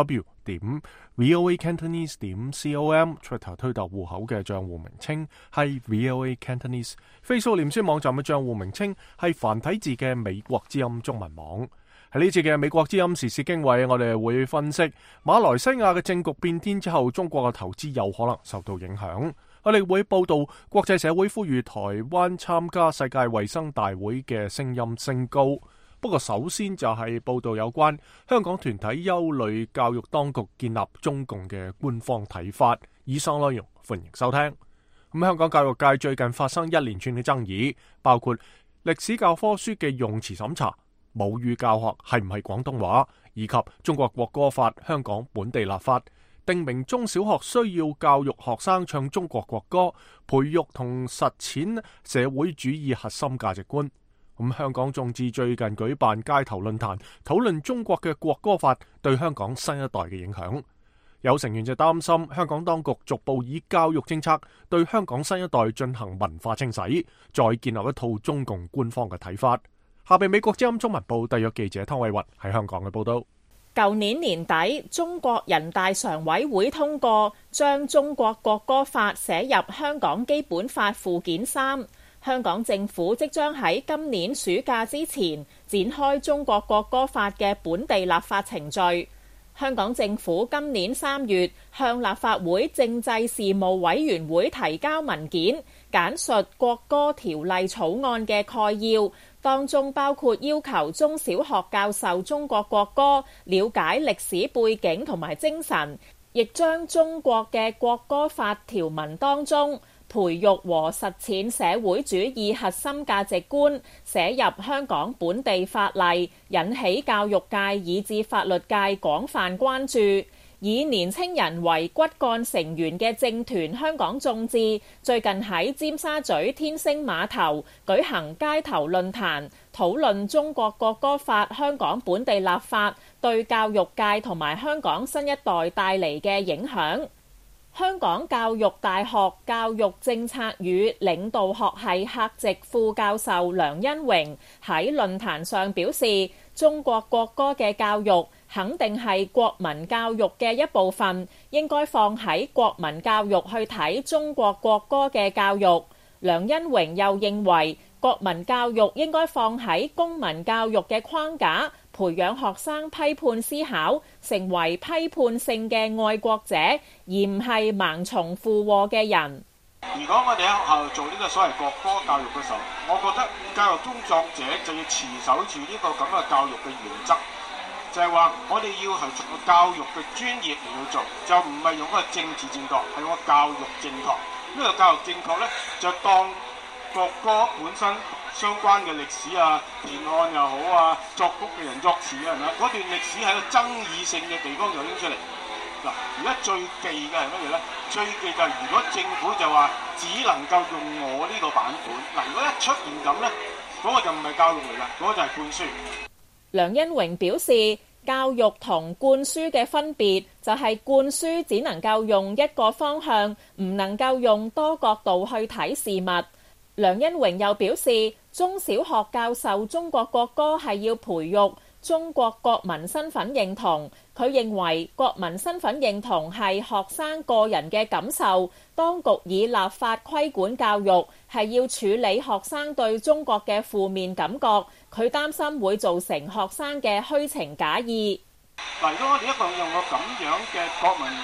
3w.voacantonese.com。Twitter 推特戶口嘅賬戶名稱係 VOA Cantonese。Facebook 臉書網站嘅賬戶名稱係繁體字嘅美國之音中文網。喺呢次嘅美國之音時事經緯，我哋會分析馬來西亞嘅政局變天之後，中國嘅投資有可能受到影響。我哋會報道國際社會呼籲台灣參加世界衛生大會嘅聲音升高。不過首先就係報道有關香港團體憂慮教育當局建立中共嘅官方睇法。以上內容歡迎收聽。香港教育界最近發生一連串嘅爭議，包括歷史教科書嘅用詞審查、母語教學係唔係廣東話，以及中國國歌法香港本地立法，定明中小學需要教育學生唱中國國歌，培育同實踐社會主義核心價值觀。香港眾志最近舉辦街頭論壇，討論中國嘅國歌法對香港新一代嘅影響。有成員就擔心香港當局逐步以教育政策對香港新一代進行文化清洗，再建立一套中共官方嘅睇法。下邊美國之音中文部特約記者湯偉雲喺香港嘅報道。 舊年年底，中國人大常委會通過將中國國歌法寫入香港基本法附件3。香港政府即將喺今年暑假之前展開中國國歌法嘅本地立法程序。香港政府今年3月向立法會政制事務委員會提交文件，簡述國歌條例草案嘅概要。當中包括要求中小學教授中國國歌，了解歷史背景同埋精神，亦將中國嘅國歌法條文當中培育和實踐社會主義核心價值觀寫入香港本地法例，引起教育界以至法律界廣泛關注。以年青人為骨幹成員嘅政團香港眾志最近喺尖沙咀天星碼頭舉行街頭論壇，討論中國國歌法香港本地立法對教育界同埋香港新一代帶嚟嘅影響。香港教育大學教育政策與領導學系客席副教授梁恩榮喺論壇上表示，中國國歌嘅教育肯定係國民教育嘅一部分，應該放喺國民教育去睇中國國歌嘅教育。梁恩榮又認為，國民教育應該放喺公民教育嘅框架，培養學生批判思考，成為批判性嘅愛國者，而唔係盲從附和嘅人。 如果我哋喺學校做呢個所謂國歌教育嘅時候，我覺得教育工作者就要持守住呢個咁嘅教育嘅原則。就係話，我哋要係從個教育嘅專業嚟去做，就唔係用嗰個政治正確，係個教育正確。呢個教育正確呢，就當國歌本身相關嘅歷史啊、田漢又好啊、作曲嘅人、作詞嘅人啊，嗰段歷史喺個爭議性嘅地方就拎出嚟。嗱，而家最忌嘅係乜嘢呢？最忌就係如果政府就話只能夠用我呢個版本。嗱，如果一出現咁呢，嗰個就唔係教育嚟啦，嗰個就係灌輸。 梁恩榮表示，教育同灌輸嘅分別就係灌輸只能夠用一個方向，唔能夠用多角度去睇事物。梁恩榮又表示，中小學教授中國國歌係要培育中國國民身份認同。佢認為國民身份認同係學生個人嘅感受，當局以立法規管教育係要處理學生對中國嘅負面感覺。佢擔心會造成學生嘅虛情假意。 嗱，如果我哋一個用個咁樣嘅國民身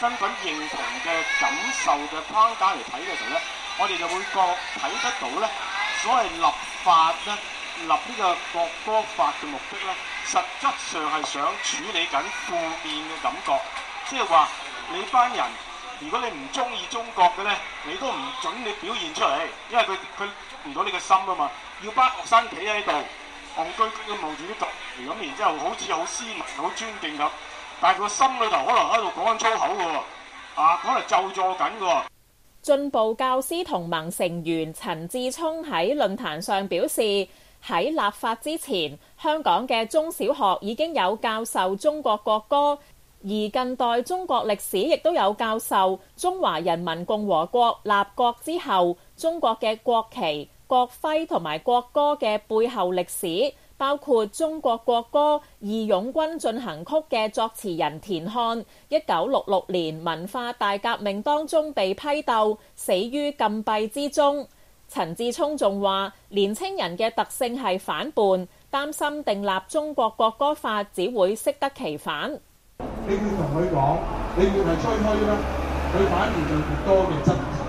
身份認同嘅感受嘅框架嚟睇嘅時候咧，我哋就會睇得到咧，所謂立法咧，立呢個國歌法嘅目的咧，實質上係想處理緊負面嘅感覺，即係話你班人，如果你唔中意中國嘅咧，你都唔準你表現出嚟，因為佢唔到你嘅心啊嘛，要班學生企喺度，戇居居咁望住啲讀咁，然之後好似好斯文、好尊敬咁，但係佢心裏頭可能喺度講緊粗口嘅喎，可能咒詛緊嘅喎。 進步教師同盟成員陳志聰喺論壇上表示，喺立法之前，香港嘅中小學已經有教授中國國歌，而近代中國歷史亦都有教授中華人民共和國立國之後，中國嘅國旗、國徽同埋國歌嘅背後歷史，包括中國國歌《義勇軍進行曲》嘅作詞人田漢，1966年文化大革命當中被批鬥，死於禁閉之中。陳志聰仲話，年青人嘅特性係反叛，擔心訂立中國國歌法只會適得其反。 你要同佢講，你越係吹噓咧，佢反而就越多嘅質疑。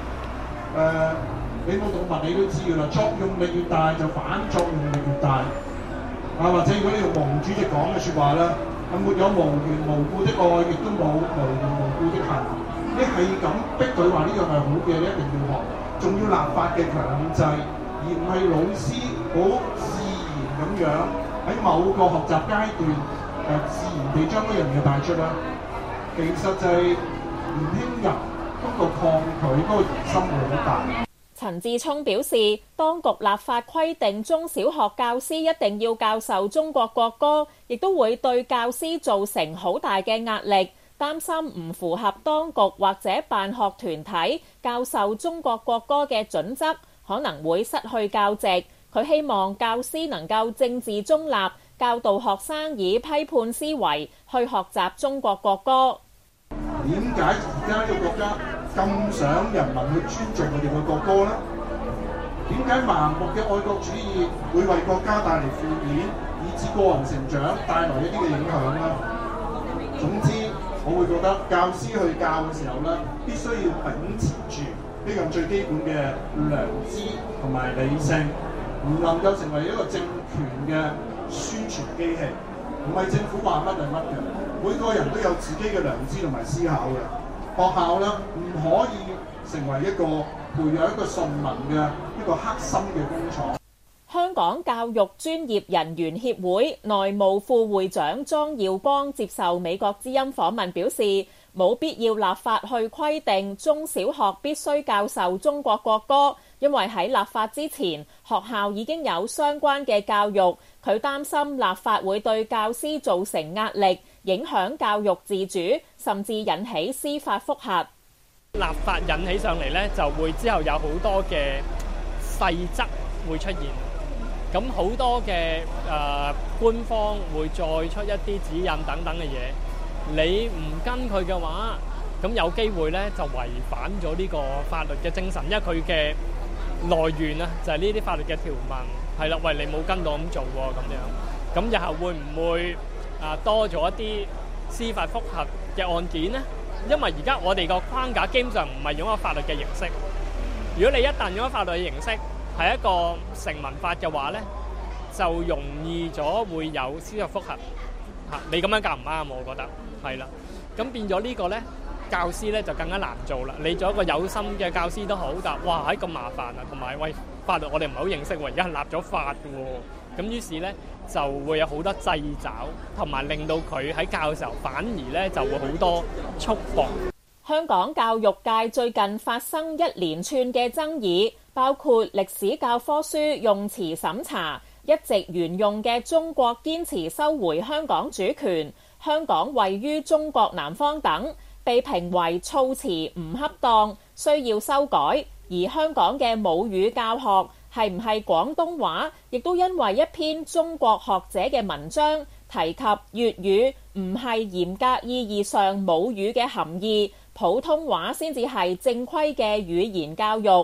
你冇讀文你都知㗎啦，作用力越大就反作用力越大。或者如果你用毛主席講嘅説話咧，沒有無緣無故的愛，亦都冇無緣無故的恨。你係咁逼佢話呢樣係好嘅，你一定要學，仲要立法嘅強制，而唔係老師好自然咁樣喺某個學習階段自然地將嗰樣嘢帶出啦。其實就係年輕人嗰個抗拒嗰個疑心會好大。 陳志聰表示，當局立法規定中小學教師一定要教授中國國歌，亦都會對教師造成好大嘅壓力，擔心唔符合當局或者辦學團體教授中國國歌嘅準則，可能會失去教席。佢希望教師能夠政治中立，教導學生以批判思維去學習中國國歌。 點解而家呢個國家咁想人民去尊重佢哋嘅國歌呢？點解盲目嘅愛國主義會為國家帶嚟負面，以致個人成長帶來一啲嘅影響呢？總之，我會覺得教師去教嘅時候呢，必須要秉持住呢樣最基本嘅良知同埋理性，唔能夠成為一個政權嘅宣傳機器，唔係政府話乜就乜嘅。每個人都有自己嘅良知同埋思考嘅。學校咧唔可以成為一個培養一個順民嘅一個黑心嘅工廠。 香港教育專業人員協會內務副會長莊耀光接受美國之音訪問表示，冇必要立法去規定中小學必須教授中國國歌，因為喺立法之前，學校已經有相關嘅教育。佢擔心立法會對教師造成壓力，影響教育自主，甚至引起司法覆核。 立法引起上嚟呢，就會之後有好多嘅細則會出現，咁好多嘅官方會再出一啲指引等等嘅嘢，你唔跟佢嘅話，咁有機會呢就違反咗呢個法律嘅精神，因為佢嘅來源啊就係呢啲法律嘅條文，係啦，喂，你冇跟到咁做喎，咁日後會唔會多咗一啲司法覆核嘅案件呢？因為而家我哋個框架基本上唔係用一個法律嘅形式。如果你一旦用咗法律嘅形式係一個成文法嘅話呢，就容易咗會有司法覆核。你咁樣教唔啱，我覺得係啦。咁變咗呢個呢，教師呢就更加難做啦。你做一個有心嘅教師都好，但係哇，咁麻煩啊，同埋喂，法律我哋唔係好認識喎，而家係立咗法嘅喎。咁於是呢，就會有好多掣肘，同埋令到佢喺教嘅時候反而呢就會好多束縛。 香港教育界最近發生一連串嘅爭議，包括歷史教科書用詞審查、一直沿用嘅中國堅持收回香港主權、香港位於中國南方等，被評為措辭唔恰當，需要修改。而香港嘅母語教學係唔係廣東話，亦都因為一篇中國學者嘅文章提及粵語唔係嚴格意義上母語嘅含義，普通話先至係正規嘅語言教育。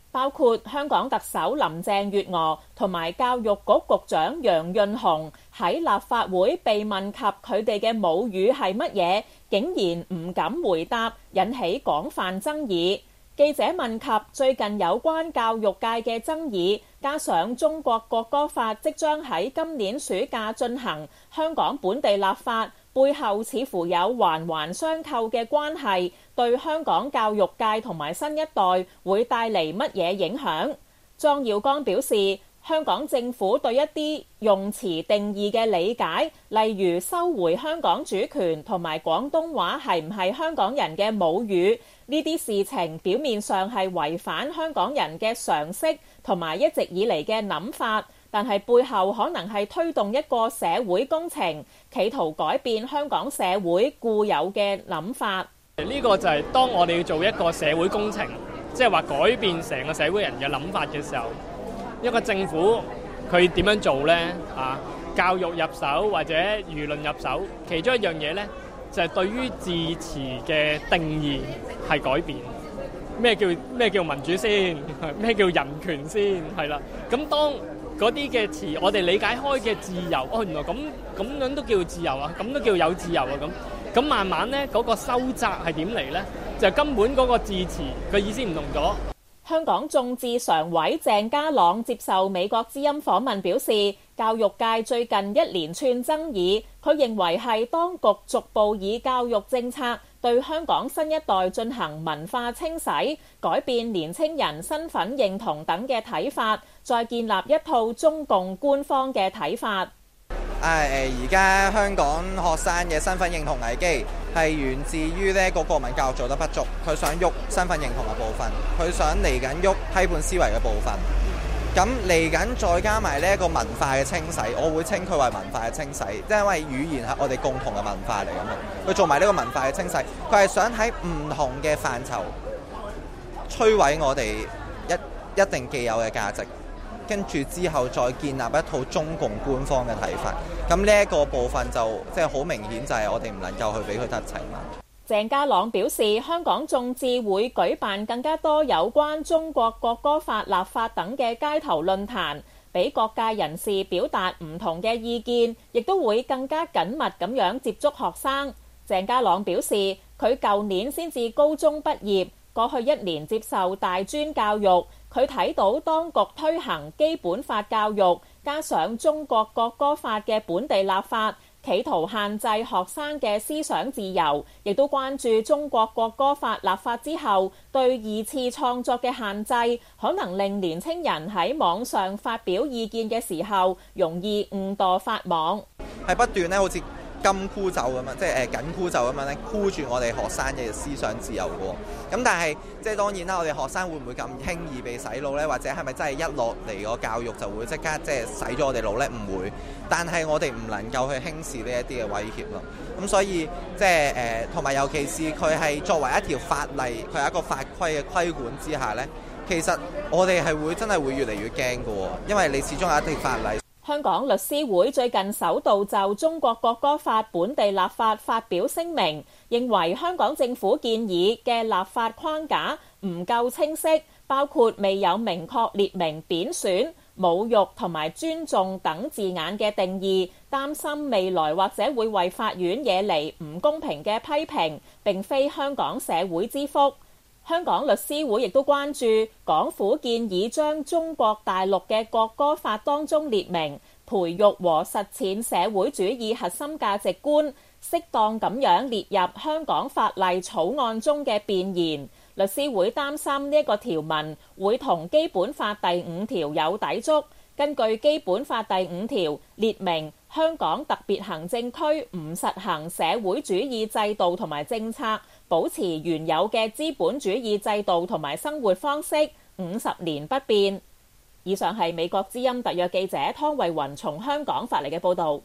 包括香港特首林鄭月娥同埋教育局局長楊潤雄喺立法會被問及佢哋嘅母語係乜嘢，竟然唔敢回答，引起廣泛爭議。記者問及最近有關教育界嘅爭議，加上中國國歌法即將喺今年暑假進行，香港本地立法背後似乎有環環相扣嘅關係，對香港教育界同埋新一代會帶嚟乜嘢影響？莊耀剛表示，香港政府對一啲用詞定義嘅理解，例如收回香港主權同埋廣東話係唔係香港人嘅母語，呢啲事情表面上係違反香港人嘅常識同埋一直以嚟嘅諗法，但係背後可能係推動一個社會工程，企圖改變香港社會固有嘅諗法。 呢個就係當我哋要做一個社會工程，即係話改變成個社會人嘅諗法嘅時候，一個政府佢點樣做呢？教育入手或者輿論入手，其中一樣嘢呢，就係對於字詞嘅定義係改變。咩叫民主先？咩叫人權先？係啦。咁當嗰啲嘅詞，我哋理解開嘅自由，原來咁樣都叫自由啊，咁都叫有自由啊咁慢慢呢，嗰個收窄係點嚟呢？就根本嗰個字詞嘅意思唔同咗。 香港眾志常委鄭家朗接受美國之音訪問表示，教育界最近一連串爭議，佢認為係當局逐步以教育政策對香港新一代進行文化清洗，改變年青人身份認同等嘅睇法，再建立一套中共官方嘅睇法。 而家香港學生嘅身份認同危機係源自於呢個國民教育做得不足，佢想喐身份認同嘅部分，佢想嚟緊喐批判思維嘅部分。咁嚟緊再加埋呢一個文化嘅清洗，我會稱佢為文化嘅清洗，即係因為語言係我哋共同嘅文化嚟㗎嘛。佢做埋呢個文化嘅清洗，佢係想喺唔同嘅範疇摧毀我哋一定既有嘅價值。跟住之後再建立一套中共官方嘅睇法，咁呢一個部分就即係好明顯，就係我哋唔能夠去俾佢得逞啦。 鄭家朗表示，香港眾志會舉辦更加多有關中國國歌法立法等嘅街頭論壇，俾各界人士表達唔同嘅意見，亦都會更加緊密咁樣接觸學生。鄭家朗表示，佢舊年先至高中畢業，過去一年接受大專教育。佢睇到當局推行基本法教育，加上中國國歌法嘅本地立法，企圖限制學生嘅思想自由，亦都關注中國國歌法立法之後對二次創作嘅限制，可能令年青人喺網上發表意見嘅時候容易誤墮法網。 係不斷咧，好似金箍咒咁樣，即係緊箍咒咁樣咧，箍住我哋學生嘅思想自由嘅。咁但係即係當然啦，我哋學生會唔會咁輕易被洗腦呢？或者係咪真係一落嚟個教育就會即刻即係洗咗我哋腦呢？唔會。但係我哋唔能夠去輕視呢一啲嘅威脅咯。咁所以即係同埋尤其是佢係作為一條法例，佢係一個法規嘅規管之下呢，其實我哋係會真係會越嚟越驚嘅，因為你始終有一條法例。 香港律師會最近首度就中國國歌法本地立法發表聲明，認為香港政府建議嘅立法框架唔夠清晰，包括未有明確列明貶損、侮辱同埋尊重等字眼嘅定義，擔心未來或者會為法院惹嚟唔公平嘅批評，並非香港社會之福。香港律師會亦都關注港府建議將中國大陸嘅國歌法當中列明培育和實踐社會主義核心價值觀，適當咁樣列入香港法例草案中嘅弁言。律師會擔心呢一個條文會同基本法第5條有抵觸。根據基本法第5條列明，香港特別行政區唔實行社會主義制度同埋政策，保持原有嘅資本主義制度同埋生活方式50年不變。以上係美國之音特約記者湯慧雲從香港發嚟嘅報導。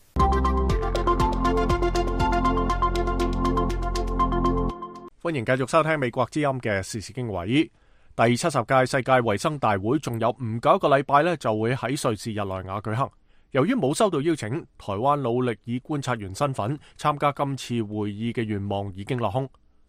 歡迎繼續收聽美國之音嘅時事經緯。第70屆世界衛生大會仲有唔夠一個禮拜呢，就會喺瑞士日內瓦舉行。由於冇收到邀請，台灣努力以觀察員身份參加今次會議嘅願望已經落空。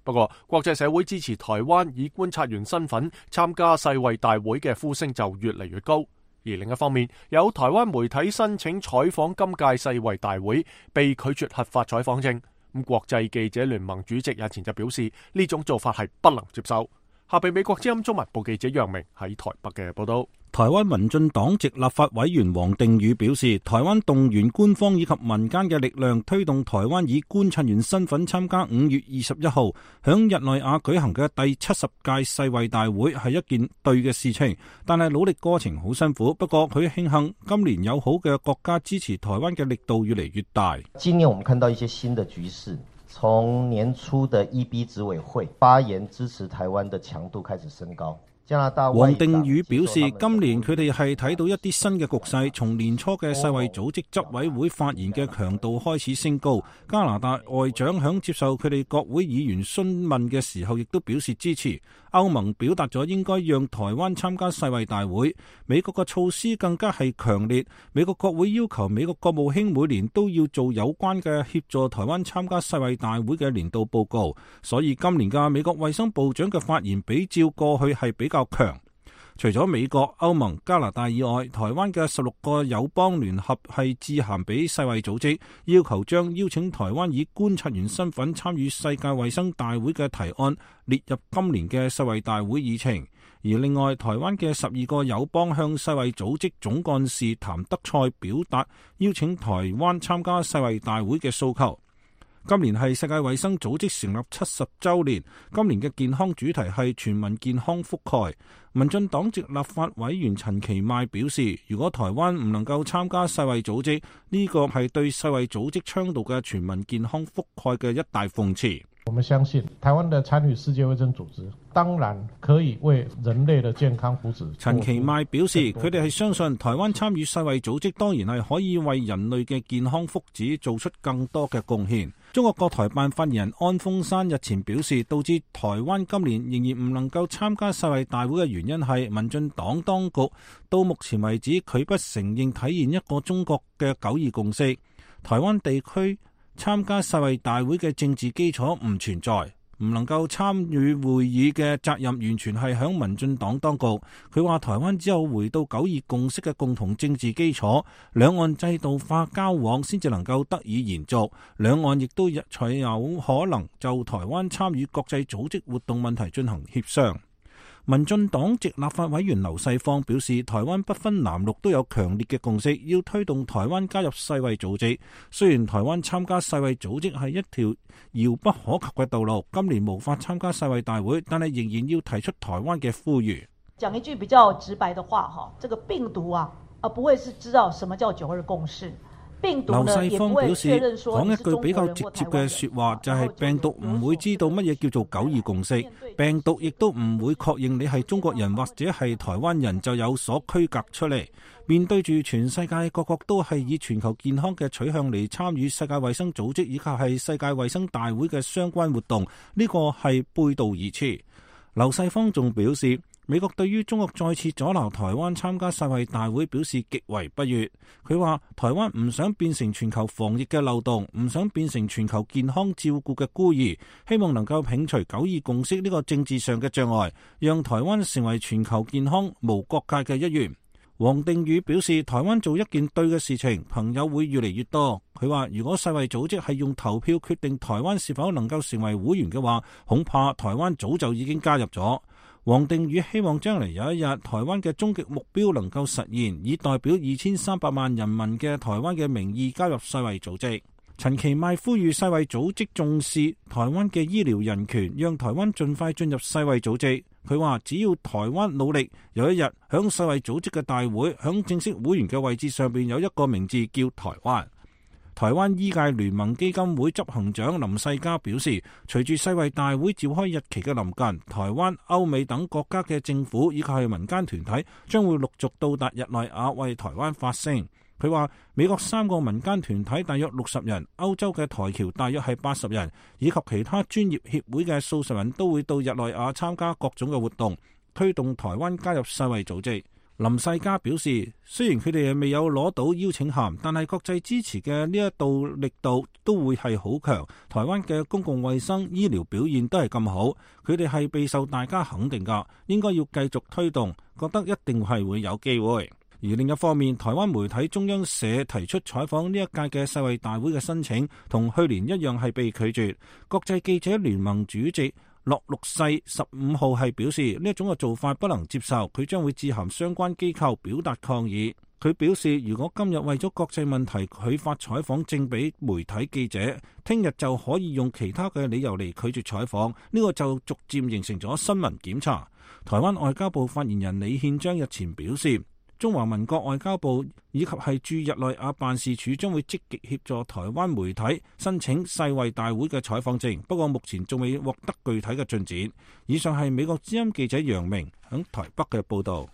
不過，國際社會支持台灣以觀察員身份參加世衛大會嘅呼聲就越嚟越高。而另一方面，有台灣媒體申請採訪今屆世衛大會，被拒絕核發採訪證。咁國際記者聯盟主席日前就表示，呢種做法係不能接受。下被美國之音中文部記者楊明喺台北嘅報道。 台灣民進黨籍立法委員王定宇表示，台灣動員官方以及民間嘅力量，推動台灣以觀察員身份參加5月21號響日內瓦舉行嘅第70屆世衛大會係一件對嘅事情，但係努力過程好辛苦。不過佢慶幸今年有好嘅國家支持台灣嘅力度越嚟越大。 今年我們看到一些新的局勢，從年初的EB 執委會發言支持台灣的強度開始升高。 王定宇表示，今年佢哋係睇到一啲新嘅局勢，從年初嘅世衛組織執委會發言嘅強度開始升高。加拿大外長響接受佢哋國會議員詢問嘅時候，亦都表示支持。歐盟表達咗應該讓台灣參加世衛大會。美國嘅措施更加係強烈。美國國會要求美國國務卿每年都要做有關嘅協助台灣參加世衛大會嘅年度報告。所以今年嘅美國衛生部長嘅發言比照過去係比較強。除咗美國、歐盟、加拿大以外，台灣嘅16個友邦聯合係致函俾世衛組織，要求將邀請台灣以觀察員身份參與世界衛生大會嘅提案列入今年嘅世衛大會議程。而另外，台灣嘅12個友邦向世衛組織總幹事譚德塞表達邀請台灣參加世衛大會嘅訴求。今年係世界衛生組織成立70週年，今年嘅健康主題係全民健康覆蓋。民進黨籍立法委員陳其邁表示，如果台灣唔能夠參加世衛組織，呢個係對世衛組織倡導嘅全民健康覆蓋嘅一大諷刺。 我們相信台灣的參與世界衛生組織，當然可以為人類的健康福祉。 陳其邁表示，佢哋係相信台灣參與世衛組織，當然係可以為人類嘅健康福祉做出更多嘅貢獻。中國國台辦發言人安峰山日前表示，導致台灣今年仍然唔能夠參加世衛大會嘅原因係民進黨當局到目前為止拒不承認體現一個中國嘅9·2共識。台灣地區參加世衛大會嘅政治基礎唔存在，唔能夠參與會議嘅責任完全係響民進黨當局。佢話台灣只有回到9·2共識嘅共同政治基礎，兩岸制度化交往先至能夠得以延續，兩岸亦都才有可能就台灣參與國際組織活動問題進行協商。民進黨籍立法委員劉世芳表示，台灣不分藍綠都有強烈嘅共識，要推動台灣加入世衛組織。雖然台灣參加世衛組織係一條遙不可及嘅道路，今年無法參加世衛大會，但係仍然要提出台灣嘅呼籲。 講一句比較直白的話，這個病毒不會是知道什麼叫9·2共識。 劉世芳表示，講一句比較直接嘅說話，就係病毒唔會知道乜嘢叫做9·2共識，病毒亦都唔會確認你係中國人或者係台灣人就有所區隔出嚟。面對住全世界各國都係以全球健康嘅取向嚟參與世界衛生組織以及係世界衛生大會嘅相關活動，呢個係背道而馳。劉世芳仲表示，美國對於中國再次阻撓台灣參加世衛大會表示極為不悅。佢話台灣唔想變成全球防疫嘅漏洞，唔想變成全球健康照顧嘅孤兒，希望能夠摒除9·2共識呢個政治上嘅障礙，讓台灣成為全球健康無國界嘅一員。王定宇表示，台灣做一件對嘅事情，朋友會越嚟越多。佢話如果世衛組織係用投票決定台灣是否能夠成為會員嘅話，恐怕台灣早就已經加入咗。王定宇希望將來有一日，台灣嘅終極目標能夠實現，以代表2300萬人民嘅台灣嘅名義加入世衛組織。陳其邁呼籲世衛組織重視台灣嘅醫療人權，讓台灣盡快進入世衛組織。佢話只要台灣努力，有一日響世衛組織嘅大會，響正式會員嘅位置上邊有一個名字叫台灣。台灣醫界聯盟基金會執行長林世嘉表示，隨住世衛大會召開日期嘅臨近，台灣、歐美等國家嘅政府以及係民間團體將會陸續到達日內瓦為台灣發聲。佢話美國3個民間團體大約60人，歐洲嘅台僑大約係80人，以及其他專業協會嘅數十人都會到日內瓦參加各種嘅活動，推動台灣加入世衛組織。 林世嘉表示，雖然佢哋未有攞到邀請函，但係國際支持嘅呢一度力度都會係好強。台灣嘅公共衛生醫療表現都係咁好，佢哋係備受大家肯定㗎，應該要繼續推動，覺得一定係會有機會。而另一方面，台灣媒體中央社提出採訪呢一屆嘅世衛大會嘅申請，同去年一樣係被拒絕。國際記者聯盟主席洛祿世15號係表示，呢一種嘅做法不能接受，佢將會致函相關機構表達抗議。佢表示，如果今日為咗國際問題拒發採訪證俾媒體記者，聽日就可以用其他嘅理由嚟拒絕採訪，呢個就逐漸形成咗新聞檢查。台灣外交部發言人李憲章日前表示，中華民國外交部以及係駐日內瓦辦事處將會積極協助台灣媒體申請世衛大會嘅採訪證，不過目前仲未獲得具體嘅進展。以上係美國之音記者楊明喺台北嘅報導。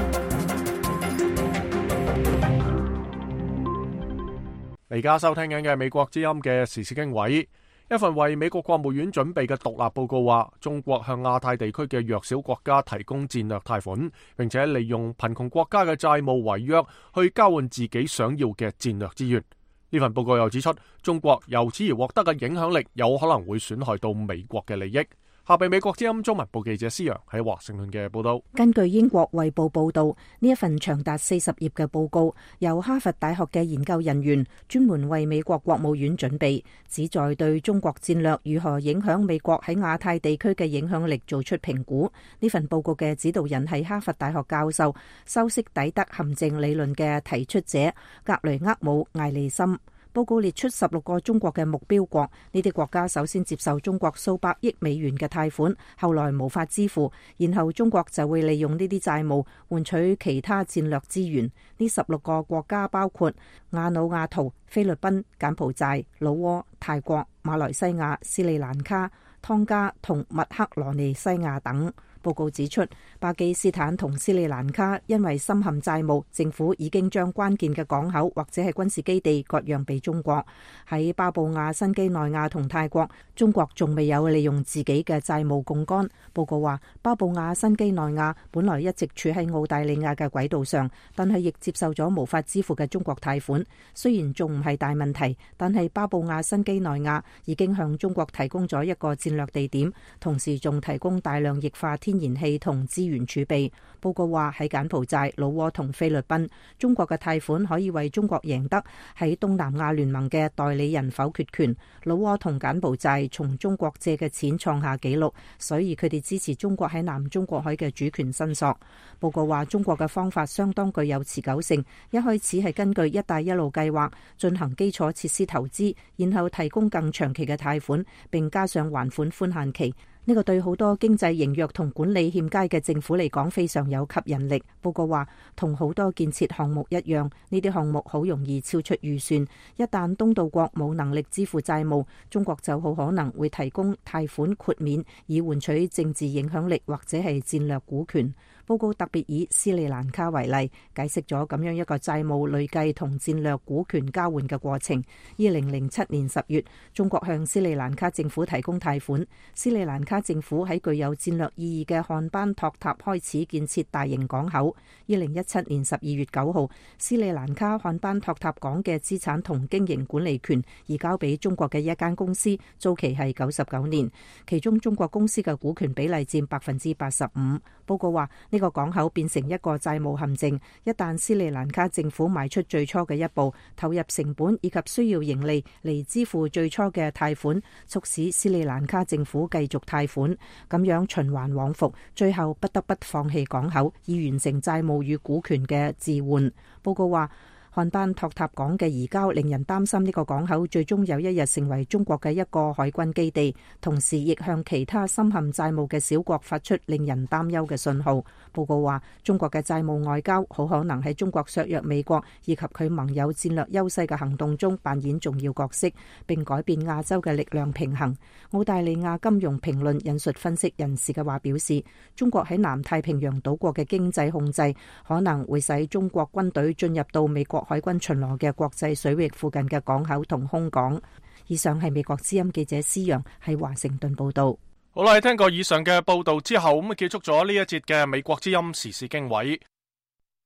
而家收聽緊嘅美國之音嘅時事經緯。一份為美國國務院準備嘅獨立報告話，中國向亞太地區嘅弱小國家提供戰略貸款，並且利用貧窮國家嘅債務違約去交換自己想要嘅戰略資源。呢份報告又指出，中國由此而獲得嘅影響力有可能會損害到美國嘅利益。下被美國之音中文部記者施陽喺華盛頓嘅報道。 根據英國衛報報道，呢一份長達40頁嘅報告由哈佛大學嘅研究人員專門為美國國務院準備，旨在對中國戰略如何影響美國喺亞太地區嘅影響力做出評估。呢份報告嘅指導人係哈佛大學教授修昔底德陷阱理論嘅提出者格雷厄姆艾利森。報告列出16個中國嘅目標國，呢啲國家首先接受中國數百億美元嘅貸款，後來無法支付，然後中國就會利用呢啲債務換取其他戰略資源。呢16個國家包括瓦努阿圖、菲律賓、柬埔寨、老撾、泰國、馬來西亞、斯里蘭卡、湯加同密克羅尼西亞等。報告指出，巴基斯坦同斯里蘭卡因為深陷債務，政府已經將關鍵嘅港口或者係軍事基地割讓俾中國。喺巴布亞新畿內亞同泰國，中國仲未有利用自己嘅債務槓桿。報告話，巴布亞新畿內亞本來一直處喺澳大利亞嘅軌道上，但係亦接受咗無法支付嘅中國貸款。雖然仲唔係大問題，但係巴布亞新畿內亞已經向中國提供咗一個戰略地點，同時仲提供大量液化天然氣同資源儲備。報告話，喺柬埔寨、老撾同菲律賓，中國嘅貸款可以為中國贏得喺東南亞聯盟嘅代理人否決權。老撾同柬埔寨從中國借嘅錢創下紀錄，所以佢哋支持中國喺南中國海嘅主權申索。報告話，中國嘅方法相當具有持久性，一開始係根據一帶一路計劃進行基礎設施投資，然後提供更長期嘅貸款，並加上還款寬限期。呢個對好多經濟羸弱同管理欠佳嘅政府嚟講非常有吸引力。報告話，同好多建設項目一樣，呢啲項目好容易超出預算。一旦東道國冇能力支付債務，中國就好可能會提供貸款豁免，以換取政治影響力或者係戰略股權。報告特別以斯里蘭卡為例，解釋咗咁樣一個債務累計同戰略股權交換嘅過程。2007年10月，中國向斯里蘭卡政府提供貸款，斯里蘭卡政府喺具有戰略意義嘅漢班托塔開始建設大型港口。2017年12月9號，斯里蘭卡漢班托塔港嘅資產同經營管理權移交俾中國嘅一間公司，租期係99年，其中中國公司嘅股權比例佔85%。報告話，呢個港口變成一個債務陷阱，一旦斯里蘭卡政府邁出最初嘅一步，投入成本以及需要盈利嚟支付最初嘅貸款，促使斯里蘭卡政府繼續貸款，咁樣循環往復，最後不得不放棄港口，以完成債務與股權嘅置換。報告話，漢班托塔港嘅移交令人擔心呢個港口最終有一日成為中國嘅一個海軍基地，同時亦向其他深陷債務嘅小國發出令人擔憂嘅信號。報告話，中國嘅債務外交好可能喺中國削弱美國以及佢盟友戰略優勢嘅行動中扮演重要角色，並改變亞洲嘅力量平衡。澳大利亞金融評論引述分析人士嘅話表示，中國喺南太平洋島國嘅經濟控制可能會使中國軍隊進入到美國海軍巡邏嘅國際水域附近嘅港口同空港。以上係美國之音記者施陽喺華盛頓報道。 好啦，聽過以上嘅報道之後，咁結束咗呢一節嘅美國之音時事經緯。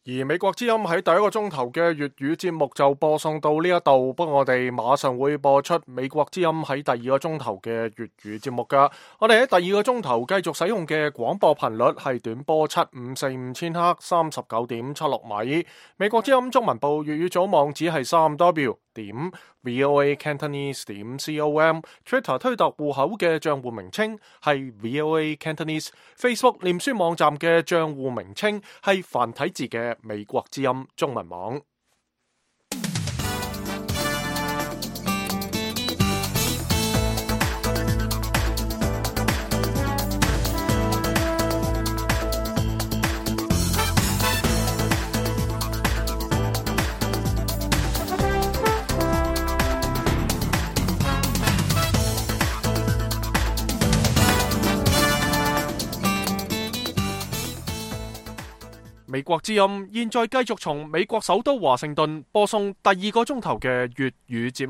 而美國之音喺第一個鐘頭嘅粵語節目就播送到呢一度，不過我哋馬上會播出美國之音喺第二個鐘頭嘅粵語節目噶。我哋喺第二個鐘頭繼續使用嘅廣播頻率係短波7545千赫39.76米。美國之音中文部粵語組網址係3w.voacantonese.com，Twitter 推特戶口嘅賬戶名稱係 VOA Cantonese，Facebook 臉書網站嘅賬戶名稱係繁體字嘅美國之音中文網。美國之音現在繼續從美國首都華盛頓播送第二個鐘頭嘅粵語節目。